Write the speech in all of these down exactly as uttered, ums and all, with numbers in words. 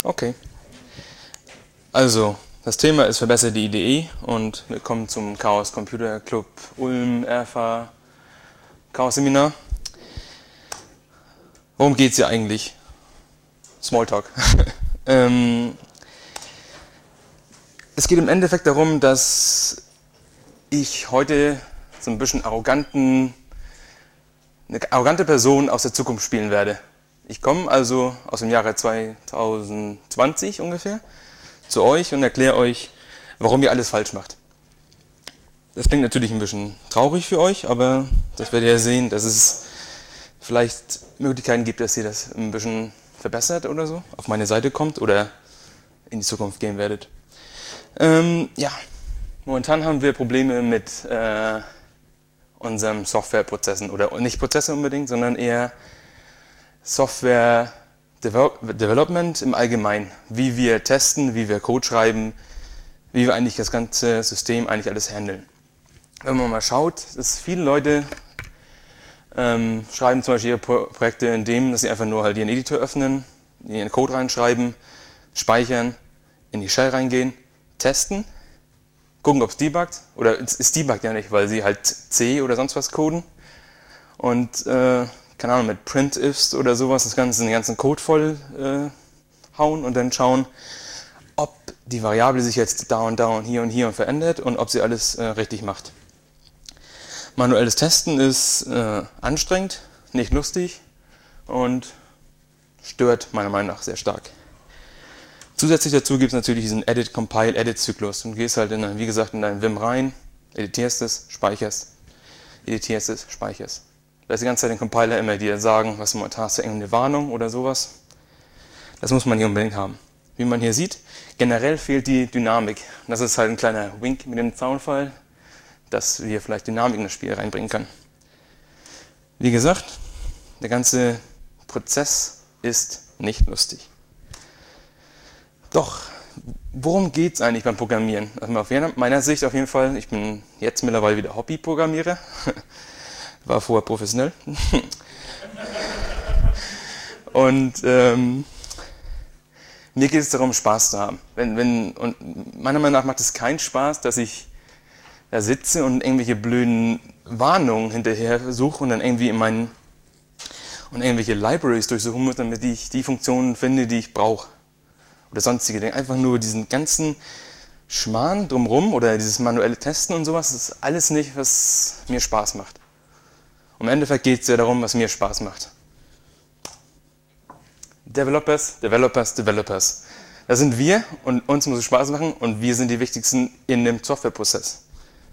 Okay. Also, das Thema ist verbesserte I D E und wir kommen zum Chaos Computer Club Ulm R F A Chaos Seminar. Worum geht es hier eigentlich? Smalltalk. ähm, es geht im Endeffekt darum, dass ich heute so ein bisschen arroganten, eine arrogante Person aus der Zukunft spielen werde. Ich komme also aus dem Jahre zweitausendzwanzig ungefähr zu euch und erkläre euch, warum ihr alles falsch macht. Das klingt natürlich ein bisschen traurig für euch, aber das werdet ihr sehen, dass es vielleicht Möglichkeiten gibt, dass ihr das ein bisschen verbessert oder so, auf meine Seite kommt oder in die Zukunft gehen werdet. Ähm, ja, momentan haben wir Probleme mit äh, unseren Softwareprozessen oder nicht Prozesse unbedingt, sondern eher Software Development im Allgemeinen, wie wir testen, wie wir Code schreiben, wie wir eigentlich das ganze System eigentlich alles handeln. Wenn man mal schaut, dass viele Leute ähm, schreiben zum Beispiel ihre Pro Projekte in dem, dass sie einfach nur halt ihren Editor öffnen, ihren Code reinschreiben, speichern, in die Shell reingehen, testen, gucken, ob es debuggt, oder es debuggt ja nicht, weil sie halt C oder sonst was coden und äh, keine Ahnung, mit Print-Ifs oder sowas das Ganze, den ganzen Code voll äh, hauen und dann schauen, ob die Variable sich jetzt da und da und hier und hier und verändert und ob sie alles äh, richtig macht. Manuelles Testen ist äh, anstrengend, nicht lustig und stört meiner Meinung nach sehr stark. Zusätzlich dazu gibt es natürlich diesen Edit, Compile, Edit-Zyklus. Du gehst halt, in, wie gesagt, in dein Vim rein, editierst es, speicherst, editierst es, speicherst. Da ist die ganze Zeit den Compiler immer dir sagen, was du momentan hast, irgendeine Warnung oder sowas. Das muss man hier unbedingt haben. Wie man hier sieht, generell fehlt die Dynamik. Das ist halt ein kleiner Wink mit dem Soundfile, dass wir vielleicht Dynamik in das Spiel reinbringen können. Wie gesagt, der ganze Prozess ist nicht lustig. Doch, worum geht es eigentlich beim Programmieren? Also aus meiner Sicht auf jeden Fall, ich bin jetzt mittlerweile wieder Hobbyprogrammierer. War vorher professionell. Und ähm, mir geht es darum, Spaß zu haben. Wenn, wenn, und meiner Meinung nach macht es keinen Spaß, dass ich da sitze und irgendwelche blöden Warnungen hinterher suche und dann irgendwie in meinen und irgendwelche Libraries durchsuchen muss, damit ich die Funktionen finde, die ich brauche. Oder sonstige Dinge. Einfach nur diesen ganzen Schmarrn drumherum oder dieses manuelle Testen und sowas, das ist alles nicht, was mir Spaß macht. Im Endeffekt geht es ja darum, was mir Spaß macht. Developers, Developers, Developers. Das sind wir und uns muss es Spaß machen und wir sind die Wichtigsten in dem Softwareprozess.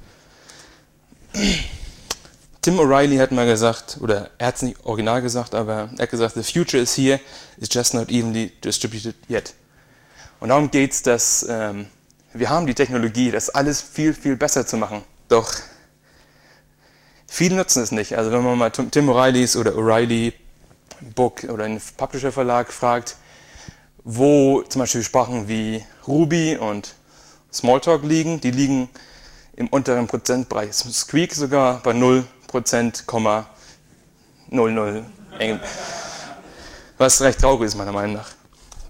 Tim O'Reilly hat mal gesagt, oder er hat es nicht original gesagt, aber er hat gesagt, the future is here, it's just not evenly distributed yet. Und darum geht es, dass ähm, wir haben die Technologie, das alles viel, viel besser zu machen. Doch viele nutzen es nicht. Also wenn man mal Tim O'Reillys oder O'Reilly Book oder einen Publisher Verlag fragt, wo zum Beispiel Sprachen wie Ruby und Smalltalk liegen, die liegen im unteren Prozentbereich. Squeak sogar bei null Prozent, null null. Was recht traurig ist meiner Meinung nach.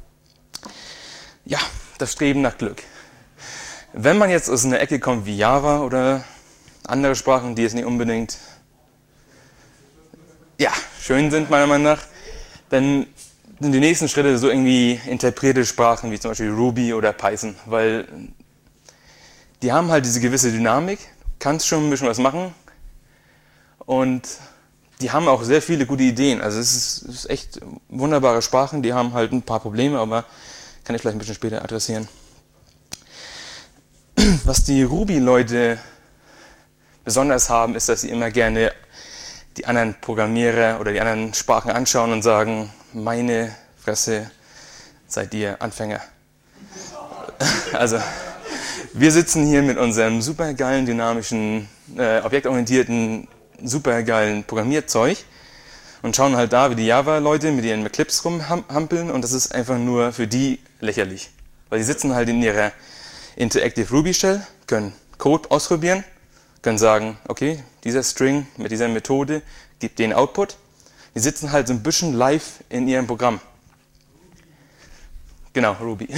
Ja, das Streben nach Glück. Wenn man jetzt aus einer Ecke kommt wie Java oder andere Sprachen, die jetzt nicht unbedingt ja, schön sind, meiner Meinung nach, dann sind die nächsten Schritte so irgendwie interpretierte Sprachen, wie zum Beispiel Ruby oder Python, weil die haben halt diese gewisse Dynamik, kannst schon ein bisschen was machen und die haben auch sehr viele gute Ideen. Also es ist, es ist echt wunderbare Sprachen, die haben halt ein paar Probleme, aber kann ich vielleicht ein bisschen später adressieren. Was die Ruby-Leute besonders haben, ist, dass sie immer gerne die anderen Programmierer oder die anderen Sprachen anschauen und sagen, meine Fresse, seid ihr Anfänger. Also, wir sitzen hier mit unserem supergeilen, dynamischen, äh, objektorientierten, supergeilen Programmierzeug und schauen halt da, wie die Java-Leute mit ihren Eclipse rumhampeln und das ist einfach nur für die lächerlich. Weil die sitzen halt in ihrer Interactive Ruby Shell, können Code ausprobieren, können sagen, okay, dieser String mit dieser Methode gibt den Output. Die sitzen halt so ein bisschen live in ihrem Programm. Genau, Ruby.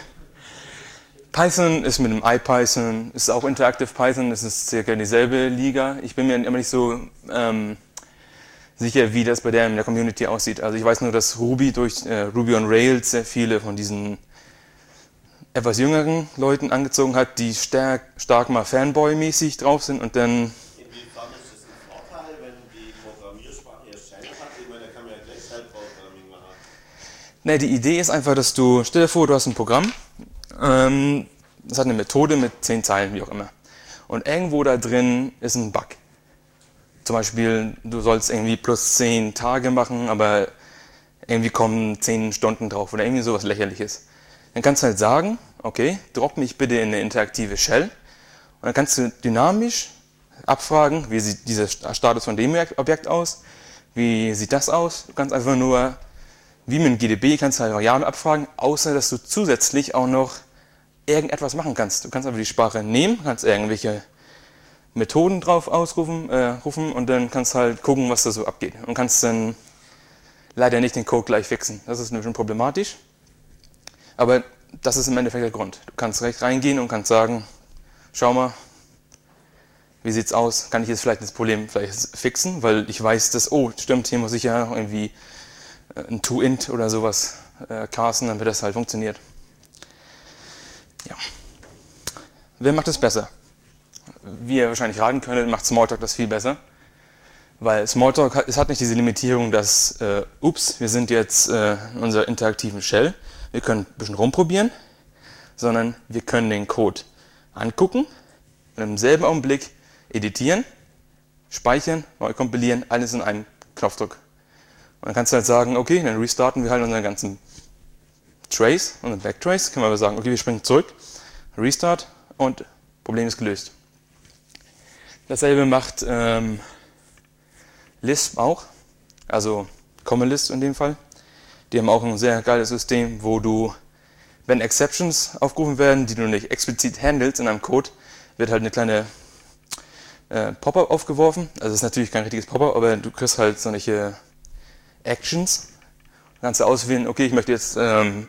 Python ist mit dem IPython, ist auch Interactive Python, das ist circa dieselbe Liga. Ich bin mir immer nicht so ähm, sicher, wie das bei der in der Community aussieht. Also ich weiß nur, dass Ruby durch äh, Ruby on Rails sehr viele von diesen etwas jüngeren Leuten angezogen hat, die stark, stark mal Fanboy-mäßig drauf sind und dann... Inwiefern ist das ein Vorteil, wenn die Programmiersprache erst Shell hat? Ich meine, da kann man ja gleich Shell-Programming machen. Ne, die Idee ist einfach, dass du, stell dir vor, du hast ein Programm, ähm, das hat eine Methode mit zehn Zeilen, wie auch immer. Und irgendwo da drin ist ein Bug. Zum Beispiel, du sollst irgendwie plus zehn Tage machen, aber irgendwie kommen zehn Stunden drauf oder irgendwie sowas Lächerliches. Dann kannst du halt sagen, okay, drop mich bitte in eine interaktive Shell. Und dann kannst du dynamisch abfragen, wie sieht dieser Status von dem Objekt aus, wie sieht das aus. Du kannst einfach nur, wie mit dem G D B, kannst du halt Variablen abfragen, außer dass du zusätzlich auch noch irgendetwas machen kannst. Du kannst einfach die Sprache nehmen, kannst irgendwelche Methoden drauf ausrufen äh, rufen und dann kannst du halt gucken, was da so abgeht. Und kannst dann leider nicht den Code gleich fixen. Das ist nämlich schon problematisch. Aber das ist im Endeffekt der Grund. Du kannst recht reingehen und kannst sagen, schau mal, wie sieht's aus? Kann ich jetzt vielleicht das Problem vielleicht fixen? Weil ich weiß, dass, oh, stimmt, hier muss ich ja irgendwie ein toInt oder sowas äh, casten, damit das halt funktioniert. Ja. Wer macht das besser? Wie ihr wahrscheinlich raten könntet, macht Smalltalk das viel besser. Weil Smalltalk hat, es hat nicht diese Limitierung, dass, äh, ups, wir sind jetzt äh, in unserer interaktiven Shell, wir können ein bisschen rumprobieren, sondern wir können den Code angucken und im selben Augenblick editieren, speichern, neu kompilieren, alles in einem Knopfdruck. Und dann kannst du halt sagen, okay, dann restarten wir halt unseren ganzen Trace, unseren Backtrace, können wir aber sagen, okay, wir springen zurück, Restart und Problem ist gelöst. Dasselbe macht ähm, Lisp auch, also CommonLisp in dem Fall. Die haben auch ein sehr geiles System, wo du, wenn Exceptions aufgerufen werden, die du nicht explizit handelst in einem Code, wird halt eine kleine äh, Pop-up aufgeworfen. Also es ist natürlich kein richtiges Pop-up, aber du kriegst halt solche Actions. Du kannst du auswählen, okay, ich möchte jetzt ähm,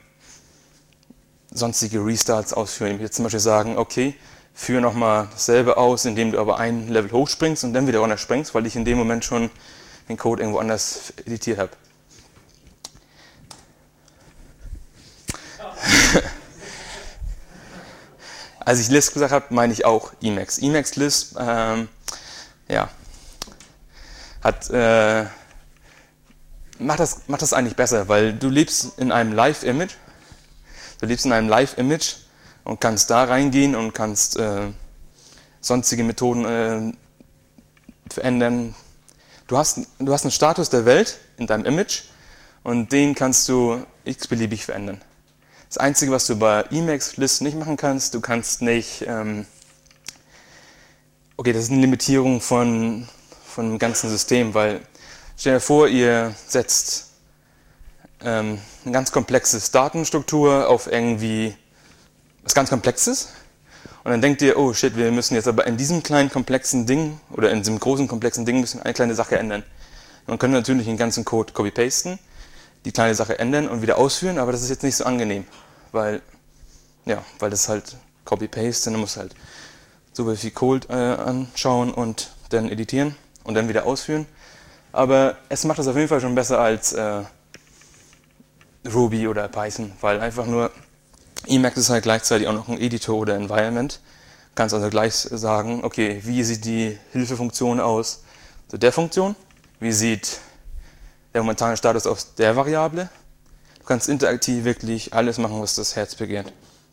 sonstige Restarts ausführen. Ich möchte jetzt zum Beispiel sagen, okay, führe nochmal dasselbe aus, indem du aber ein Level hochspringst und dann wieder runter springst, weil ich in dem Moment schon den Code irgendwo anders editiert habe. Als ich Lisp gesagt habe, meine ich auch Emacs. Emacs Lisp, ähm, ja, hat, äh, macht das, macht das eigentlich besser, weil du lebst in einem Live-Image, du lebst in einem Live-Image und kannst da reingehen und kannst äh, sonstige Methoden äh, verändern. Du hast, du hast einen Status der Welt in deinem Image und den kannst du x-beliebig verändern. Das Einzige, was du bei Emacs Lisp nicht machen kannst, du kannst nicht, ähm, okay, das ist eine Limitierung von, von dem ganzen System, weil stell dir vor, ihr setzt ähm, eine ganz komplexe Datenstruktur auf irgendwie was ganz Komplexes und dann denkt ihr, oh shit, wir müssen jetzt aber in diesem kleinen komplexen Ding oder in diesem großen komplexen Ding müssen wir eine kleine Sache ändern. Man könnte natürlich den ganzen Code copy-pasten, die kleine Sache ändern und wieder ausführen, aber das ist jetzt nicht so angenehm, weil, ja, weil das halt Copy-Paste, dann musst du halt so viel Code äh, anschauen und dann editieren und dann wieder ausführen. Aber es macht das auf jeden Fall schon besser als äh, Ruby oder Python, weil einfach nur Emacs ist halt gleichzeitig auch noch ein Editor oder Environment. Du kannst also gleich sagen, okay, wie sieht die Hilfefunktion aus zu der Funktion? Wie sieht der momentane Status aus der Variable? Du kannst interaktiv wirklich alles machen, was das Herz begehrt.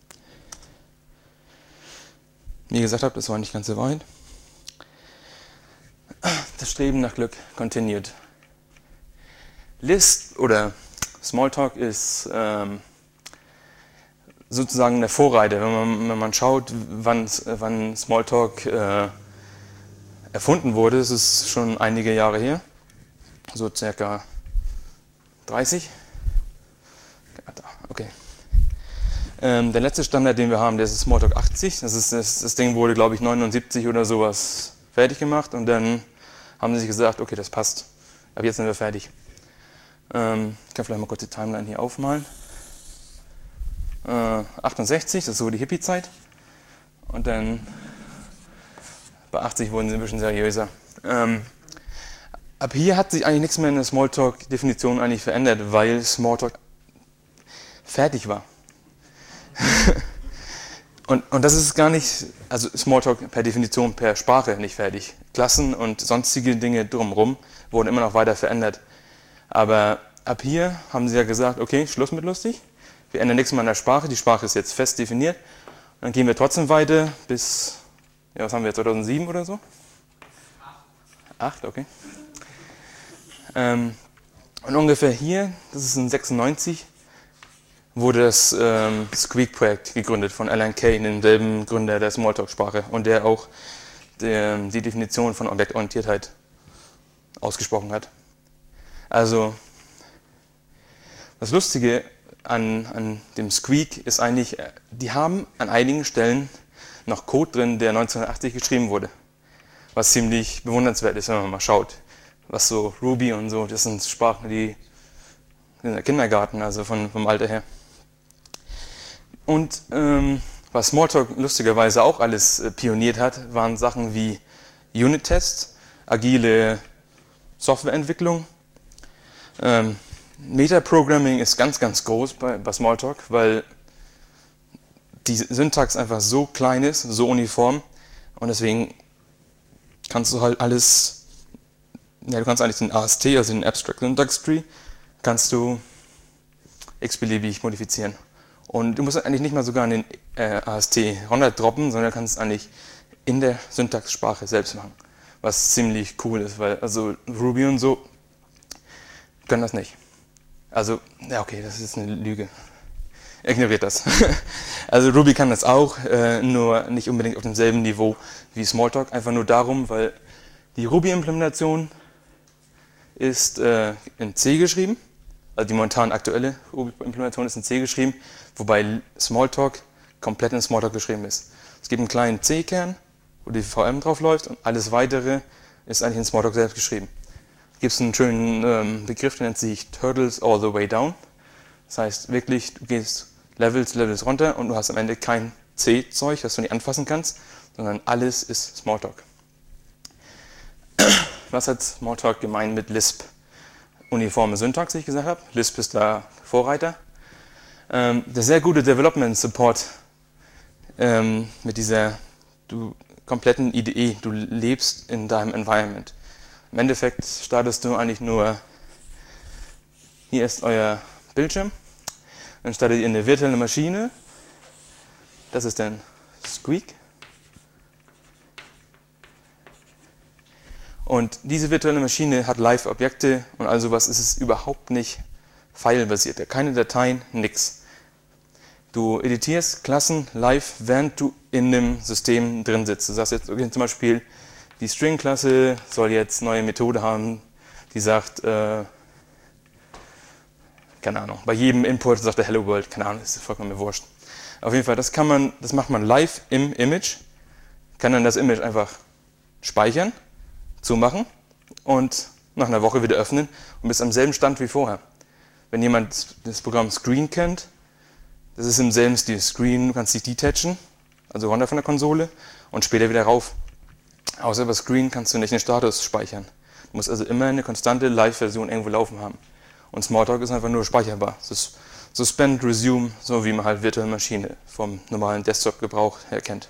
Wie gesagt habe, das war nicht ganz so weit. Das Streben nach Glück continued. Lisp oder Smalltalk ist ähm, sozusagen der Vorreiter. Wenn man, wenn man schaut, wann, wann Smalltalk äh, erfunden wurde, das ist schon einige Jahre her, so circa dreißig. Okay. Ähm, der letzte Standard, den wir haben, der ist Smalltalk achtzig. Das, ist, das, das Ding wurde, glaube ich, neunundsiebzig oder sowas fertig gemacht und dann haben sie sich gesagt, okay, das passt. Ab jetzt sind wir fertig. Ähm, ich kann vielleicht mal kurz die Timeline hier aufmalen. äh, achtundsechzig, das ist so die Hippie-Zeit. Und dann bei achtzig wurden sie ein bisschen seriöser. Ähm, ab hier hat sich eigentlich nichts mehr in der Smalltalk-Definition eigentlich verändert, weil Smalltalk fertig war. und, und das ist gar nicht, also Smalltalk per Definition, per Sprache nicht fertig. Klassen und sonstige Dinge drumherum wurden immer noch weiter verändert. Aber ab hier haben sie ja gesagt, okay, Schluss mit lustig. Wir ändern nichts mehr an der Sprache, die Sprache ist jetzt fest definiert. Dann gehen wir trotzdem weiter bis, ja, was haben wir, zweitausendsieben oder so? Acht, okay. Ähm, und ungefähr hier, das ist in sechsundneunzig, wurde das ähm, Squeak-Projekt gegründet von Alan Kay, demselben Gründer der Smalltalk-Sprache und der auch der, die Definition von Objektorientiertheit ausgesprochen hat. Also das Lustige an, an dem Squeak ist eigentlich, die haben an einigen Stellen noch Code drin, der neunzehnhundertachtzig geschrieben wurde. Was ziemlich bewundernswert ist, wenn man mal schaut. Was so Ruby und so, das sind Sprachen, die in der Kindergarten, also von, vom Alter her. Und ähm, was Smalltalk lustigerweise auch alles äh, pioniert hat, waren Sachen wie Unit-Tests, agile Softwareentwicklung. Ähm, Metaprogramming ist ganz, ganz groß bei, bei Smalltalk, weil die Syntax einfach so klein ist, so uniform und deswegen kannst du halt alles, ja, du kannst eigentlich den A S T, also den Abstract Syntax Tree, kannst du x-beliebig modifizieren. Und du musst eigentlich nicht mal sogar an den äh, A S T runterdroppen, sondern kannst es eigentlich in der Syntaxsprache selbst machen. Was ziemlich cool ist, weil also Ruby und so können das nicht. Also, ja okay, das ist eine Lüge. Ignoriert das. Also Ruby kann das auch, äh, nur nicht unbedingt auf demselben Niveau wie Smalltalk. Einfach nur darum, weil die Ruby-Implementation ist äh, in C geschrieben. Also die momentan aktuelle Ruby-Implementation ist in C geschrieben, wobei Smalltalk komplett in Smalltalk geschrieben ist. Es gibt einen kleinen C-Kern, wo die V M drauf läuft und alles weitere ist eigentlich in Smalltalk selbst geschrieben. Es gibt einen schönen ähm, Begriff, der nennt sich Turtles all the way down. Das heißt wirklich, du gehst Levels, Levels runter und du hast am Ende kein C-Zeug, das du nicht anfassen kannst, sondern alles ist Smalltalk. Was hat Smalltalk gemein mit Lisp? Uniforme Syntax, wie ich gesagt habe. Lisp ist da Vorreiter. Ähm, der sehr gute Development Support ähm, mit dieser du, kompletten I D E, du lebst in deinem Environment. Im Endeffekt startest du eigentlich nur, hier ist euer Bildschirm, dann startet ihr eine virtuelle Maschine, das ist dann Squeak. Und diese virtuelle Maschine hat Live-Objekte und all sowas, ist es überhaupt nicht filebasiert. Keine Dateien, nix. Du editierst Klassen live, während du in dem System drin sitzt. Du sagst jetzt, okay, zum Beispiel, die String-Klasse soll jetzt eine neue Methode haben, die sagt, äh, keine Ahnung, bei jedem Import sagt der Hello World, keine Ahnung, ist vollkommen mir wurscht. Auf jeden Fall, das kann man, das macht man live im Image, kann dann das Image einfach speichern, zumachen und nach einer Woche wieder öffnen und bist am selben Stand wie vorher. Wenn jemand das Programm Screen kennt, das ist im selben Stil Screen, du kannst dich detachen, also runter von der Konsole und später wieder rauf. Außer bei Screen kannst du nicht den Status speichern. Du musst also immer eine konstante Live-Version irgendwo laufen haben. Und Smalltalk ist einfach nur speicherbar. Das ist Suspend, Resume, so wie man halt virtuelle Maschine vom normalen Desktop-Gebrauch her kennt.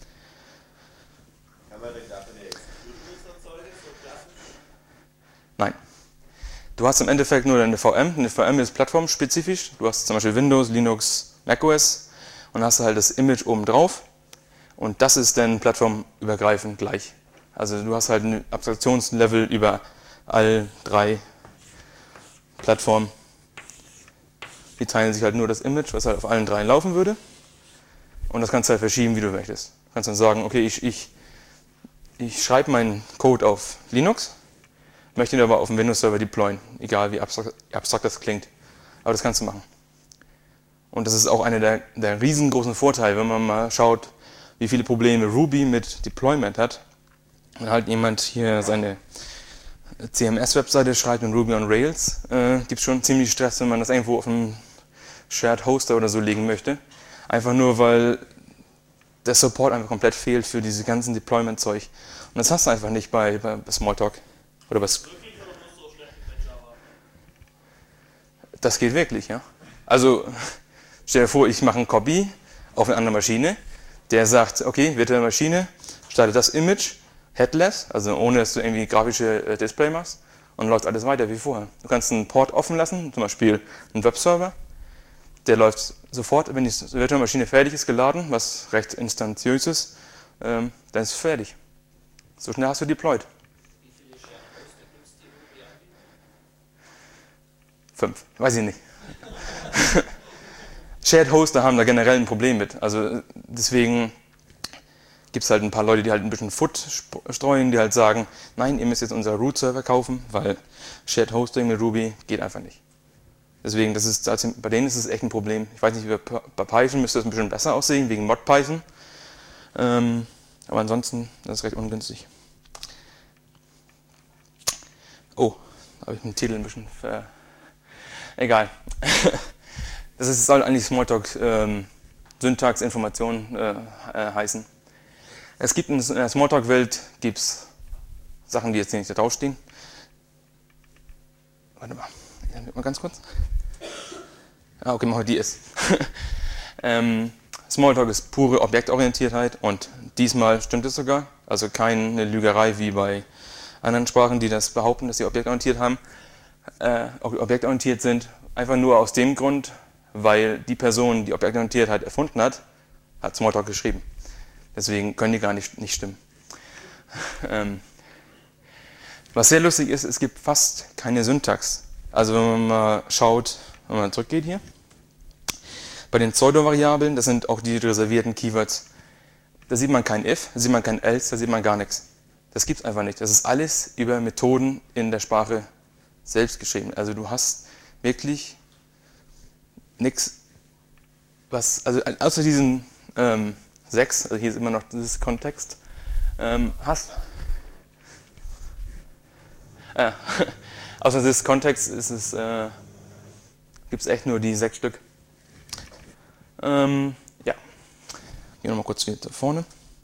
Kann man denn dafür eine Execution erzeugen, so klassisch? Nein. Du hast im Endeffekt nur eine V M. Eine V M ist plattformspezifisch. Du hast zum Beispiel Windows, Linux, macOS und hast halt das Image oben drauf. Und das ist dann plattformübergreifend gleich. Also du hast halt ein Abstraktionslevel über all drei Plattformen. Die teilen sich halt nur das Image, was halt auf allen dreien laufen würde. Und das kannst du halt verschieben, wie du möchtest. Du kannst dann sagen, okay, ich, ich, ich schreibe meinen Code auf Linux, möchte ihn aber auf dem Windows-Server deployen, egal wie abstrakt, abstrakt das klingt. Aber das kannst du machen. Und das ist auch einer der, der riesengroßen Vorteile, wenn man mal schaut, wie viele Probleme Ruby mit Deployment hat. Wenn halt jemand hier seine C M S-Webseite schreibt in Ruby on Rails, äh, gibt es schon ziemlich Stress, wenn man das irgendwo auf dem Shared Hoster oder so legen möchte. Einfach nur, weil der Support einfach komplett fehlt für diese ganzen Deployment-Zeug. Und das hast du einfach nicht bei, bei, bei Smalltalk. Oder bei Das geht wirklich, ja. Also stell dir vor, ich mache einen Copy auf eine andere Maschine, der sagt, okay, virtuelle Maschine, startet das Image, headless, also ohne dass du irgendwie grafische äh, Display machst, und läuft alles weiter wie vorher. Du kannst einen Port offen lassen, zum Beispiel einen Webserver, der läuft sofort, wenn die virtuelle Maschine fertig ist, geladen, was recht instantiös ist, ähm, dann ist es fertig. So schnell hast du deployed. Wie viele Shared Hoster gibt es, die Ruby anbieten? Fünf, weiß ich nicht. Shared Hoster haben da generell ein Problem mit. Also deswegen gibt es halt ein paar Leute, die halt ein bisschen Foot streuen, die halt sagen, nein, ihr müsst jetzt unser Root-Server kaufen, weil Shared Hosting mit Ruby geht einfach nicht. Deswegen, das ist, also bei denen ist es echt ein Problem. Ich weiß nicht, bei Python müsste das ein bisschen besser aussehen, wegen ModPython. Ähm, aber ansonsten, das ist recht ungünstig. Oh, da habe ich den Titel ein bisschen ver... Egal. Das ist, soll eigentlich Smalltalk ähm, Syntax, Information äh, äh, heißen. Es gibt in der Smalltalk-Welt gibt's Sachen, die jetzt hier nicht da draufstehen. Warte mal, mal ganz kurz. Ah, okay, machen wir die ist. ähm, Smalltalk ist pure Objektorientiertheit und diesmal stimmt es sogar. Also keine Lügerei wie bei anderen Sprachen, die das behaupten, dass sie objektorientiert haben, äh, objektorientiert sind. Einfach nur aus dem Grund, weil die Person, die Objektorientiertheit erfunden hat, hat Smalltalk geschrieben. Deswegen können die gar nicht, nicht stimmen. ähm, was sehr lustig ist, es gibt fast keine Syntax. Also wenn man mal schaut, wenn man zurückgeht hier, bei den Pseudo-Variablen, das sind auch die reservierten Keywords, da sieht man kein if, da sieht man kein else, da sieht man gar nichts. Das gibt es einfach nicht. Das ist alles über Methoden in der Sprache selbst geschrieben. Also du hast wirklich nichts, was, also außer diesen ähm, sechs, also hier ist immer noch dieses Kontext, ähm, hast. Äh, außer dieses Kontext ist es, äh, gibt es echt nur die sechs Stück. Ähm, ja, gehen wir nochmal kurz hier vorne.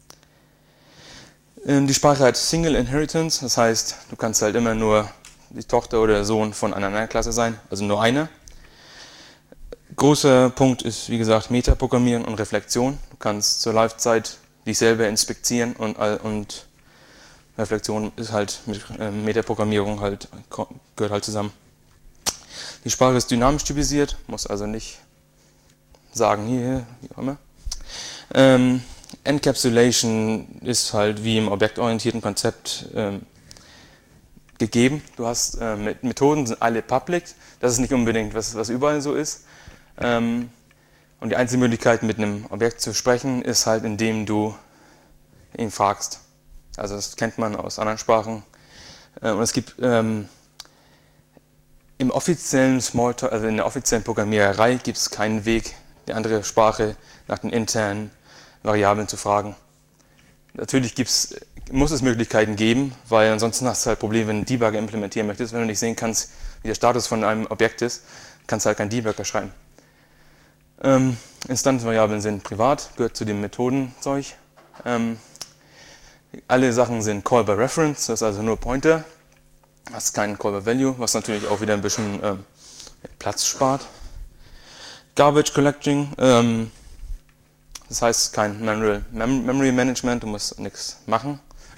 Ähm, die Sprache hat Single Inheritance, das heißt, du kannst halt immer nur die Tochter oder der Sohn von einer anderen Klasse sein, also nur einer. Großer Punkt ist, wie gesagt, Metaprogrammieren und Reflexion. Du kannst zur Live-Zeit dich selber inspizieren und, und Reflexion ist halt mit äh, Metaprogrammierung halt, gehört halt zusammen. Die Sprache ist dynamisch typisiert, muss also nicht sagen, hier, wie auch immer. Ähm, Encapsulation ist halt wie im objektorientierten Konzept ähm, gegeben. Du hast äh, Methoden, sind alle public, das ist nicht unbedingt was, was überall so ist. Ähm, und die einzige Möglichkeit, mit einem Objekt zu sprechen, ist halt, indem du ihn fragst. Also das kennt man aus anderen Sprachen. Äh, und es gibt ähm, im offiziellen Smalltalk, also in der offiziellen Programmiererei, gibt es keinen Weg, die andere Sprache nach den internen Variablen zu fragen. Natürlich gibt's, muss es Möglichkeiten geben, weil ansonsten hast du halt Probleme, wenn du einen Debugger implementieren möchtest. Wenn du nicht sehen kannst, wie der Status von einem Objekt ist, kannst du halt keinen Debugger schreiben. Ähm, Instanzvariablen sind privat, gehört zu dem Methodenzeug. Ähm, alle Sachen sind Call by Reference, das ist also nur Pointer. Hast keinen Call by Value, was natürlich auch wieder ein bisschen ähm, Platz spart. Garbage Collecting, ähm, das heißt kein Manual Mem Memory Management, du musst nichts machen.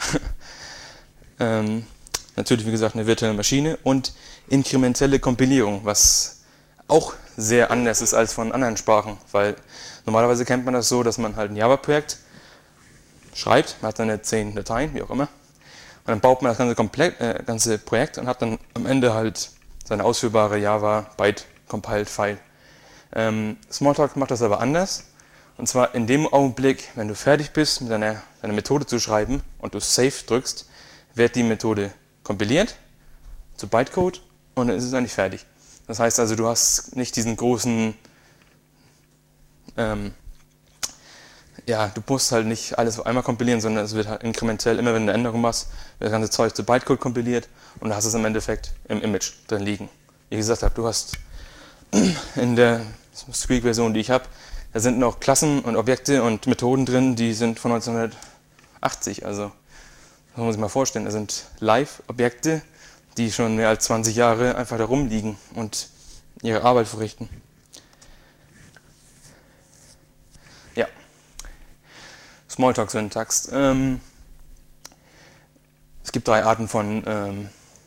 ähm, natürlich, wie gesagt, eine virtuelle Maschine und inkrementelle Kompilierung, was auch sehr anders ist als von anderen Sprachen, weil normalerweise kennt man das so, dass man halt ein Java-Projekt schreibt, man hat seine zehn Dateien, wie auch immer, und dann baut man das ganze, komplett, äh, ganze Projekt und hat dann am Ende halt seine ausführbare Java Byte Compiled File. Ähm, Smalltalk macht das aber anders, und zwar in dem Augenblick, wenn du fertig bist, mit deiner, deiner Methode zu schreiben und du Save drückst, wird die Methode kompiliert zu Bytecode und dann ist es eigentlich fertig. Das heißt also, du hast nicht diesen großen, ähm, ja, du musst halt nicht alles auf einmal kompilieren, sondern es wird halt inkrementell, immer wenn du eine Änderung machst, wird das ganze Zeug zu Bytecode kompiliert und du hast es im Endeffekt im Image drin liegen. Wie gesagt habe, du hast in der Squeak-Version, die ich habe, da sind noch Klassen und Objekte und Methoden drin, die sind von neunzehnhundertachtzig. Also, das muss man sich mal vorstellen. Das sind Live-Objekte, die schon mehr als zwanzig Jahre einfach da rumliegen und ihre Arbeit verrichten. Ja. Smalltalk-Syntax. Ähm, es gibt drei Arten von ähm,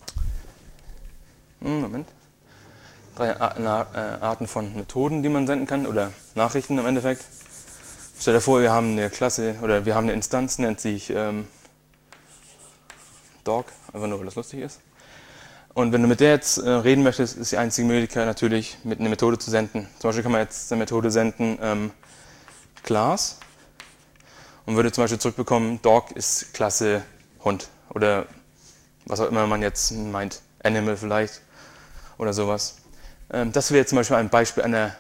Moment. Drei Arten von Methoden, die man senden kann, oder Nachrichten im Endeffekt. Stell dir vor, wir haben eine Klasse oder wir haben eine Instanz, nennt sich ähm, Dog, einfach nur, weil das lustig ist. Und wenn du mit der jetzt äh, reden möchtest, ist die einzige Möglichkeit natürlich, mit einer Methode zu senden. Zum Beispiel kann man jetzt eine Methode senden, ähm, Class, und würde zum Beispiel zurückbekommen, Dog ist Klasse Hund oder was auch immer man jetzt meint, Animal vielleicht oder sowas. Ähm, das wäre jetzt zum Beispiel ein Beispiel einer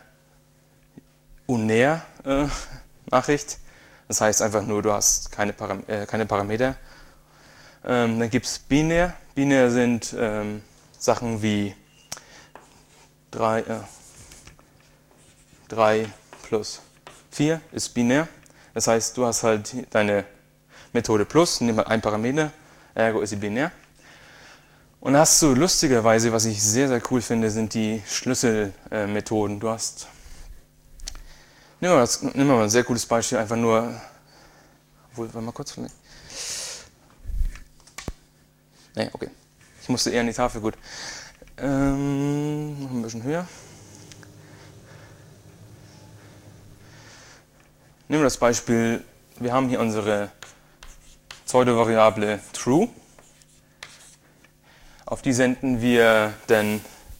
Unär-Nachricht. Äh, das heißt einfach nur, du hast keine, Param äh, keine Parameter. Ähm, dann gibt es Binär. Binär sind ähm, Sachen wie drei plus vier ist binär. Das heißt, du hast halt deine Methode plus, nimm mal ein Parameter, ergo ist sie binär. Und dann hast du lustigerweise, was ich sehr, sehr cool finde, sind die Schlüsselmethoden. Du hast, nimm mal, das, nimm mal ein sehr cooles Beispiel, einfach nur, obwohl, warte mal kurz vielleicht. Nee, okay. Ich musste eher an die Tafel, gut. Ähm, noch ein bisschen höher. Nehmen wir das Beispiel, wir haben hier unsere Pseudo-Variable true. Auf die senden wir dann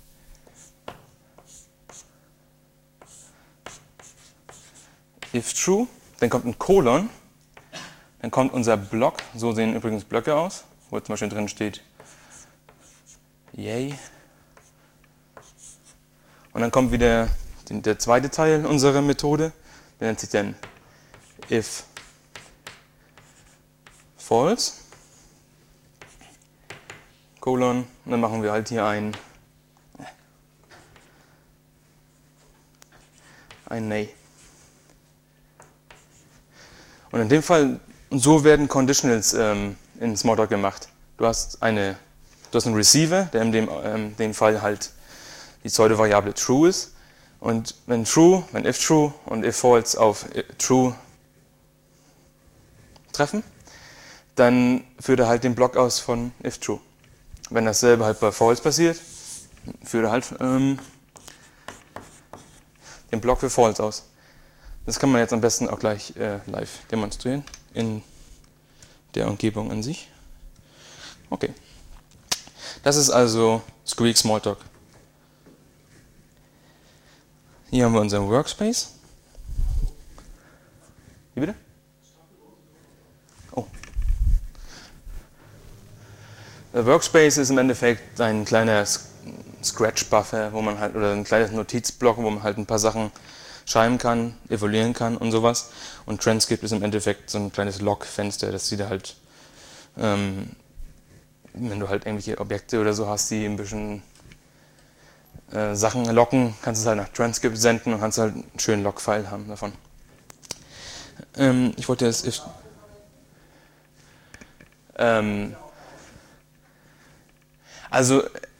if true, dann kommt ein Kolon, dann kommt unser Block, so sehen übrigens Blöcke aus, wo zum Beispiel drin steht yay. Und dann kommt wieder der zweite Teil unserer Methode, der nennt sich dann if false, Kolon, und dann machen wir halt hier ein, ein Nay. Und in dem Fall, so werden Conditionals ähm, in Smalltalk gemacht. Du hast, eine, du hast einen Receiver, der in dem, ähm, dem Fall halt die Pseudo-Variable true ist. Und wenn true, wenn if true und if false auf true treffen, dann führt er halt den Block aus von if true. Wenn dasselbe halt bei false passiert, führt er halt ähm, den Block für false aus. Das kann man jetzt am besten auch gleich äh, live demonstrieren in der Umgebung an sich. Okay. Das ist also Squeak Smalltalk. Hier haben wir unseren Workspace. Wie bitte? Oh. Der Workspace ist im Endeffekt ein kleiner Scratch-Buffer, wo man halt, oder ein kleines Notizblock, wo man halt ein paar Sachen schreiben kann, evaluieren kann und sowas. Und Transcript ist im Endeffekt so ein kleines Log-Fenster, das sieht halt, ähm, wenn du halt irgendwelche Objekte oder so hast, die ein bisschen äh, Sachen locken, kannst du es halt nach Transcript senden und kannst halt einen schönen Log-File haben davon. Ähm, ich wollte jetzt if, ähm, also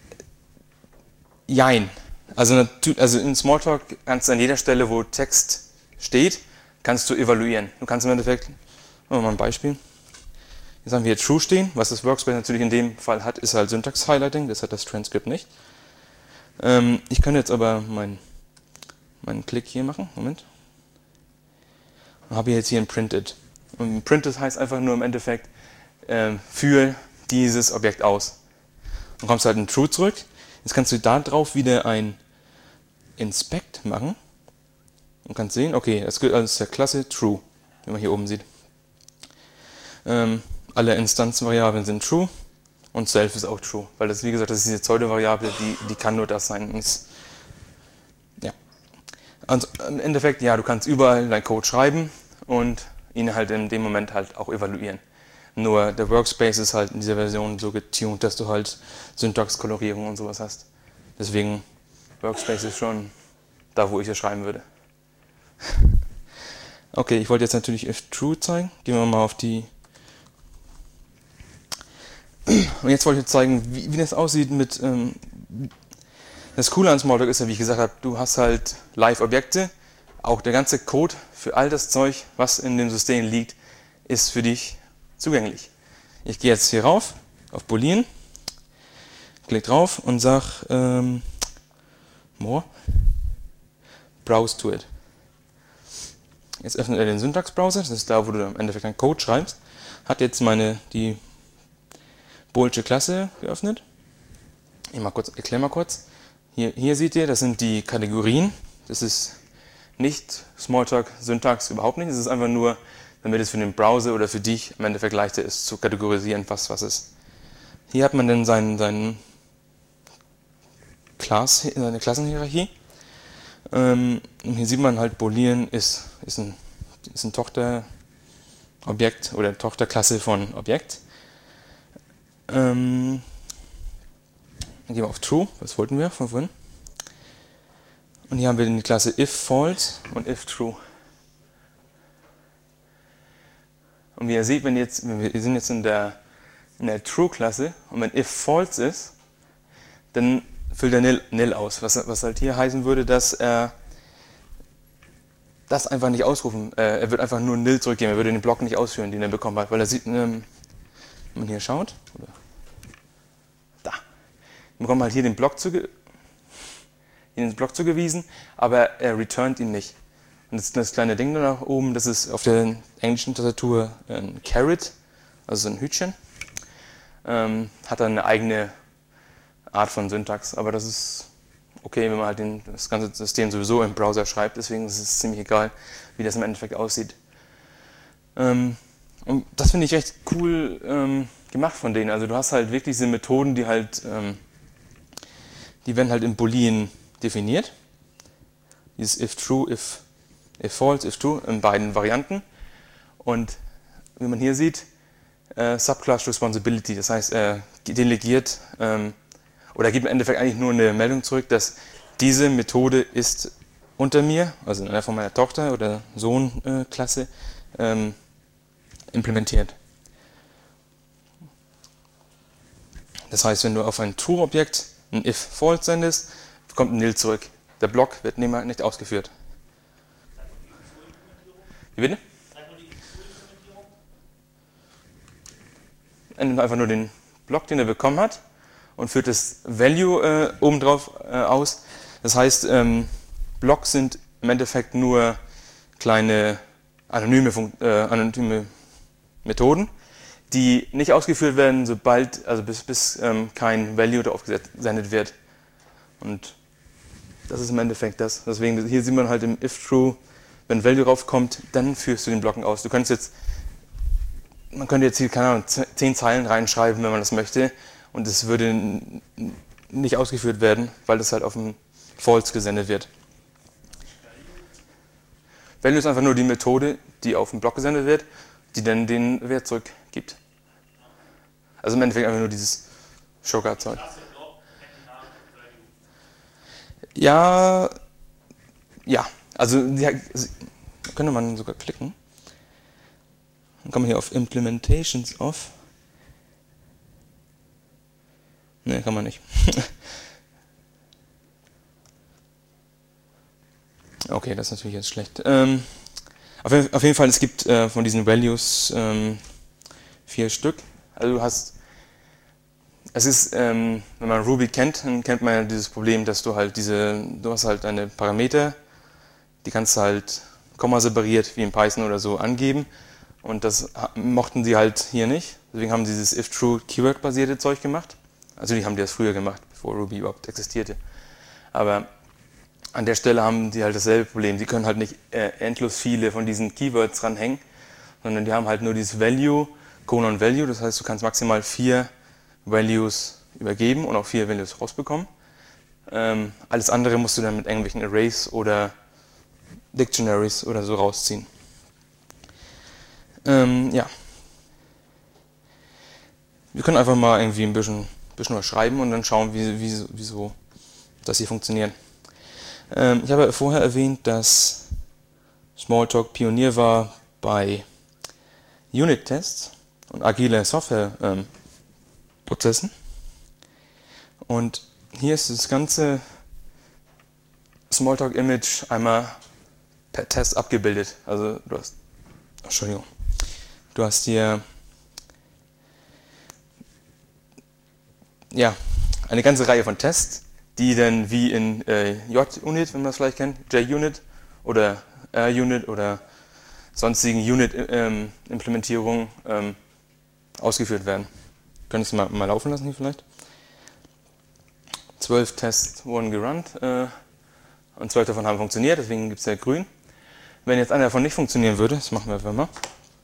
jein. Also, also in Smalltalk kannst du an jeder Stelle, wo Text steht, kannst du evaluieren. Du kannst im Endeffekt, machen wir mal ein Beispiel. Jetzt haben wir hier True stehen. Was das Workspace natürlich in dem Fall hat, ist halt Syntax Highlighting. Das hat das Transcript nicht. Ähm, ich kann jetzt aber meinen mein Klick hier machen. Moment. Und habe jetzt hier ein Printed. Und Printed heißt einfach nur im Endeffekt, äh, führe dieses Objekt aus. Dann kommst du halt in True zurück. Jetzt kannst du da drauf wieder ein Inspect machen und kannst sehen, okay, das ist der Klasse True, wie man hier oben sieht. Ähm, alle Instanzvariablen sind True und Self ist auch True, weil das, wie gesagt, das ist diese Pseudo-Variable, die, die kann nur das sein. Ist, ja. Also im Endeffekt, ja, du kannst überall deinen Code schreiben und ihn halt in dem Moment halt auch evaluieren. Nur der Workspace ist halt in dieser Version so getuned, dass du halt Syntax-Kolorierung und sowas hast. Deswegen, Workspace ist schon da wo ich es schreiben würde. Okay, ich wollte jetzt natürlich if true zeigen. Gehen wir mal auf die... Und jetzt wollte ich zeigen, wie, wie das aussieht mit... Ähm, das Coole an Smalltalk ist ja, wie ich gesagt habe, du hast halt Live-Objekte. Auch der ganze Code für all das Zeug, was in dem System liegt, ist für dich zugänglich. Ich gehe jetzt hier rauf, auf Boolean, klick drauf und sag ähm, More, Browse to it. Jetzt öffnet er den Syntax-Browser, das ist da, wo du im Endeffekt deinen Code schreibst. Hat jetzt meine, die Boolsche Klasse geöffnet. Ich mal kurz, erklär mal kurz. Hier, hier seht ihr, das sind die Kategorien. Das ist nicht Smalltalk-Syntax, überhaupt nicht. Es ist einfach nur, damit es für den Browser oder für dich im Endeffekt leichter ist, zu kategorisieren, was was ist. Hier hat man dann seinen, seinen Class, seine Klassenhierarchie. Ähm, und hier sieht man halt, Boolean ist, ist ein, ist ein Tochterobjekt oder Tochterklasse von Objekt. Ähm, dann gehen wir auf True, was wollten wir von vorhin? Und hier haben wir die Klasse if false und if true. Und wie ihr seht, wenn jetzt, wir sind jetzt in der, in der True-Klasse und wenn if false ist, dann füllt er nil, nil aus. Was, was halt hier heißen würde, dass er das einfach nicht ausrufen. Äh, er wird einfach nur nil zurückgeben. Er würde den Block nicht ausführen, den er bekommen hat. Weil er sieht, ähm, wenn man hier schaut, oder da, wir bekommen halt hier den Block, zuge den Block zugewiesen, aber er returnt ihn nicht. Und das, das kleine Ding da nach oben, das ist auf der englischen Tastatur ein Caret, also ein Hütchen. Ähm, hat dann eine eigene Art von Syntax, aber das ist okay, wenn man halt den, das ganze System sowieso im Browser schreibt, deswegen ist es ziemlich egal, wie das im Endeffekt aussieht. Ähm, und das finde ich echt cool ähm, gemacht von denen. Also du hast halt wirklich diese Methoden, die halt, ähm, die werden halt in Boolean definiert. Dieses if true, if, if false, if true in beiden Varianten. Und wie man hier sieht, äh, Subclass Responsibility, das heißt, er delegiert ähm, oder gibt im Endeffekt eigentlich nur eine Meldung zurück, dass diese Methode ist unter mir, also in einer von meiner Tochter- oder Sohn-Klasse, äh, ähm, implementiert. Das heißt, wenn du auf ein True-Objekt ein if false sendest, kommt ein nil zurück. Der Block wird nicht ausgeführt. Wie bitte? Er nimmt einfach nur den Block, den er bekommen hat, und führt das Value äh, obendrauf äh, aus. Das heißt, ähm, Blocks sind im Endeffekt nur kleine anonyme, äh, anonyme Methoden, die nicht ausgeführt werden, sobald, also bis, bis ähm, kein Value darauf gesendet wird. Und das ist im Endeffekt das. Deswegen, hier sieht man halt im if true, wenn Value draufkommt, dann führst du den Blocken aus. Du könntest jetzt, man könnte jetzt hier, keine Ahnung, zehn Zeilen reinschreiben, wenn man das möchte, und es würde nicht ausgeführt werden, weil das halt auf dem False gesendet wird. Value ist einfach nur die Methode, die auf den Block gesendet wird, die dann den Wert zurückgibt. Also im Endeffekt einfach nur dieses Sugar-Zeug. Ja, ja, also ja, könnte man sogar klicken. Dann kann man hier auf Implementations of. Ne, kann man nicht. Okay, das ist natürlich jetzt schlecht. Ähm, auf, auf jeden Fall, es gibt äh, von diesen Values ähm, vier Stück. Also du hast, es ist, ähm, wenn man Ruby kennt, dann kennt man ja dieses Problem, dass du halt diese, du hast halt deine Parameter, die kannst du halt kommasepariert wie in Python oder so angeben, und das mochten sie halt hier nicht. Deswegen haben sie dieses if true Keyword-basierte Zeug gemacht. Also die haben das früher gemacht, bevor Ruby überhaupt existierte. Aber an der Stelle haben die halt dasselbe Problem. Sie können halt nicht äh, endlos viele von diesen Keywords ranhängen, sondern die haben halt nur dieses Value, Colon Value. Das heißt, du kannst maximal vier Values übergeben und auch vier Values rausbekommen. Ähm, alles andere musst du dann mit irgendwelchen Arrays oder Dictionaries oder so rausziehen. Ähm, ja. Wir können einfach mal irgendwie ein bisschen, bisschen was schreiben und dann schauen, wie, wie, wie so das hier funktioniert. Ähm, ich habe vorher erwähnt, dass Smalltalk Pionier war bei Unit-Tests und agile Software-Prozessen. Und hier ist das ganze Smalltalk-Image einmal per Test abgebildet. Also du hast, Entschuldigung, du hast hier ja, eine ganze Reihe von Tests, die dann wie in äh, J-Unit, wenn man das vielleicht kennt, J-Unit oder R-Unit oder sonstigen Unit-Implementierungen ähm, ähm, ausgeführt werden. Könntest du mal, mal laufen lassen hier vielleicht? Zwölf Tests wurden gerannt äh, und zwölf davon haben funktioniert, deswegen gibt es ja grün. Wenn jetzt einer davon nicht funktionieren würde, das machen wir einfach mal.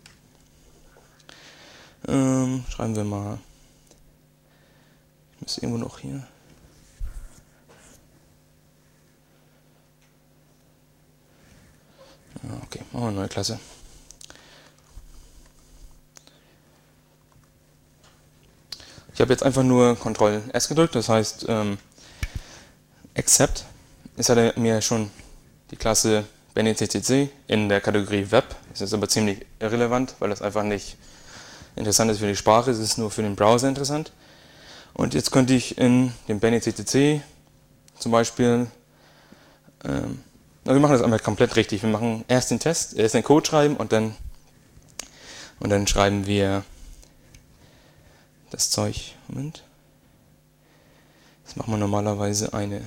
Ähm, schreiben wir mal. Ich muss irgendwo noch hier. Ja, okay, machen wir eine neue Klasse. Ich habe jetzt einfach nur Control S gedrückt, das heißt ähm, Accept. Jetzt hat er mir schon die Klasse BNCCC in der Kategorie Web. Das ist aber ziemlich irrelevant, weil das einfach nicht interessant ist für die Sprache, es ist nur für den Browser interessant. Und jetzt könnte ich in dem BNCCC zum Beispiel, ähm, na, wir machen das einmal komplett richtig. Wir machen erst den Test, erst den Code schreiben und dann, und dann schreiben wir das Zeug. Moment. Das machen wir normalerweise eine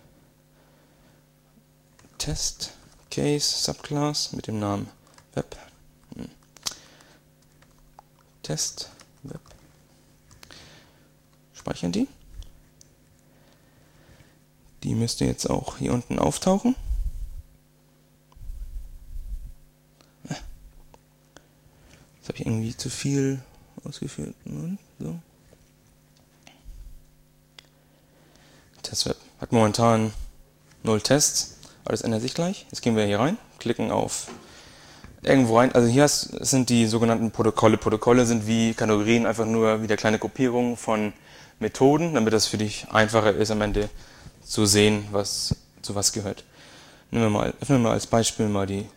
Test Case Subclass mit dem Namen Web. Hm. Test Web. Speichern die. Die müsste jetzt auch hier unten auftauchen. Jetzt habe ich irgendwie zu viel ausgeführt. So. Testweb hat momentan null Tests. Alles ändert sich gleich. Jetzt gehen wir hier rein, klicken auf irgendwo rein. Also hier sind die sogenannten Protokolle. Protokolle sind wie Kategorien, einfach nur wieder kleine Gruppierungen von Methoden, damit das für dich einfacher ist, am Ende zu sehen, was zu was gehört. Nehmen wir mal, öffnen wir mal als Beispiel mal die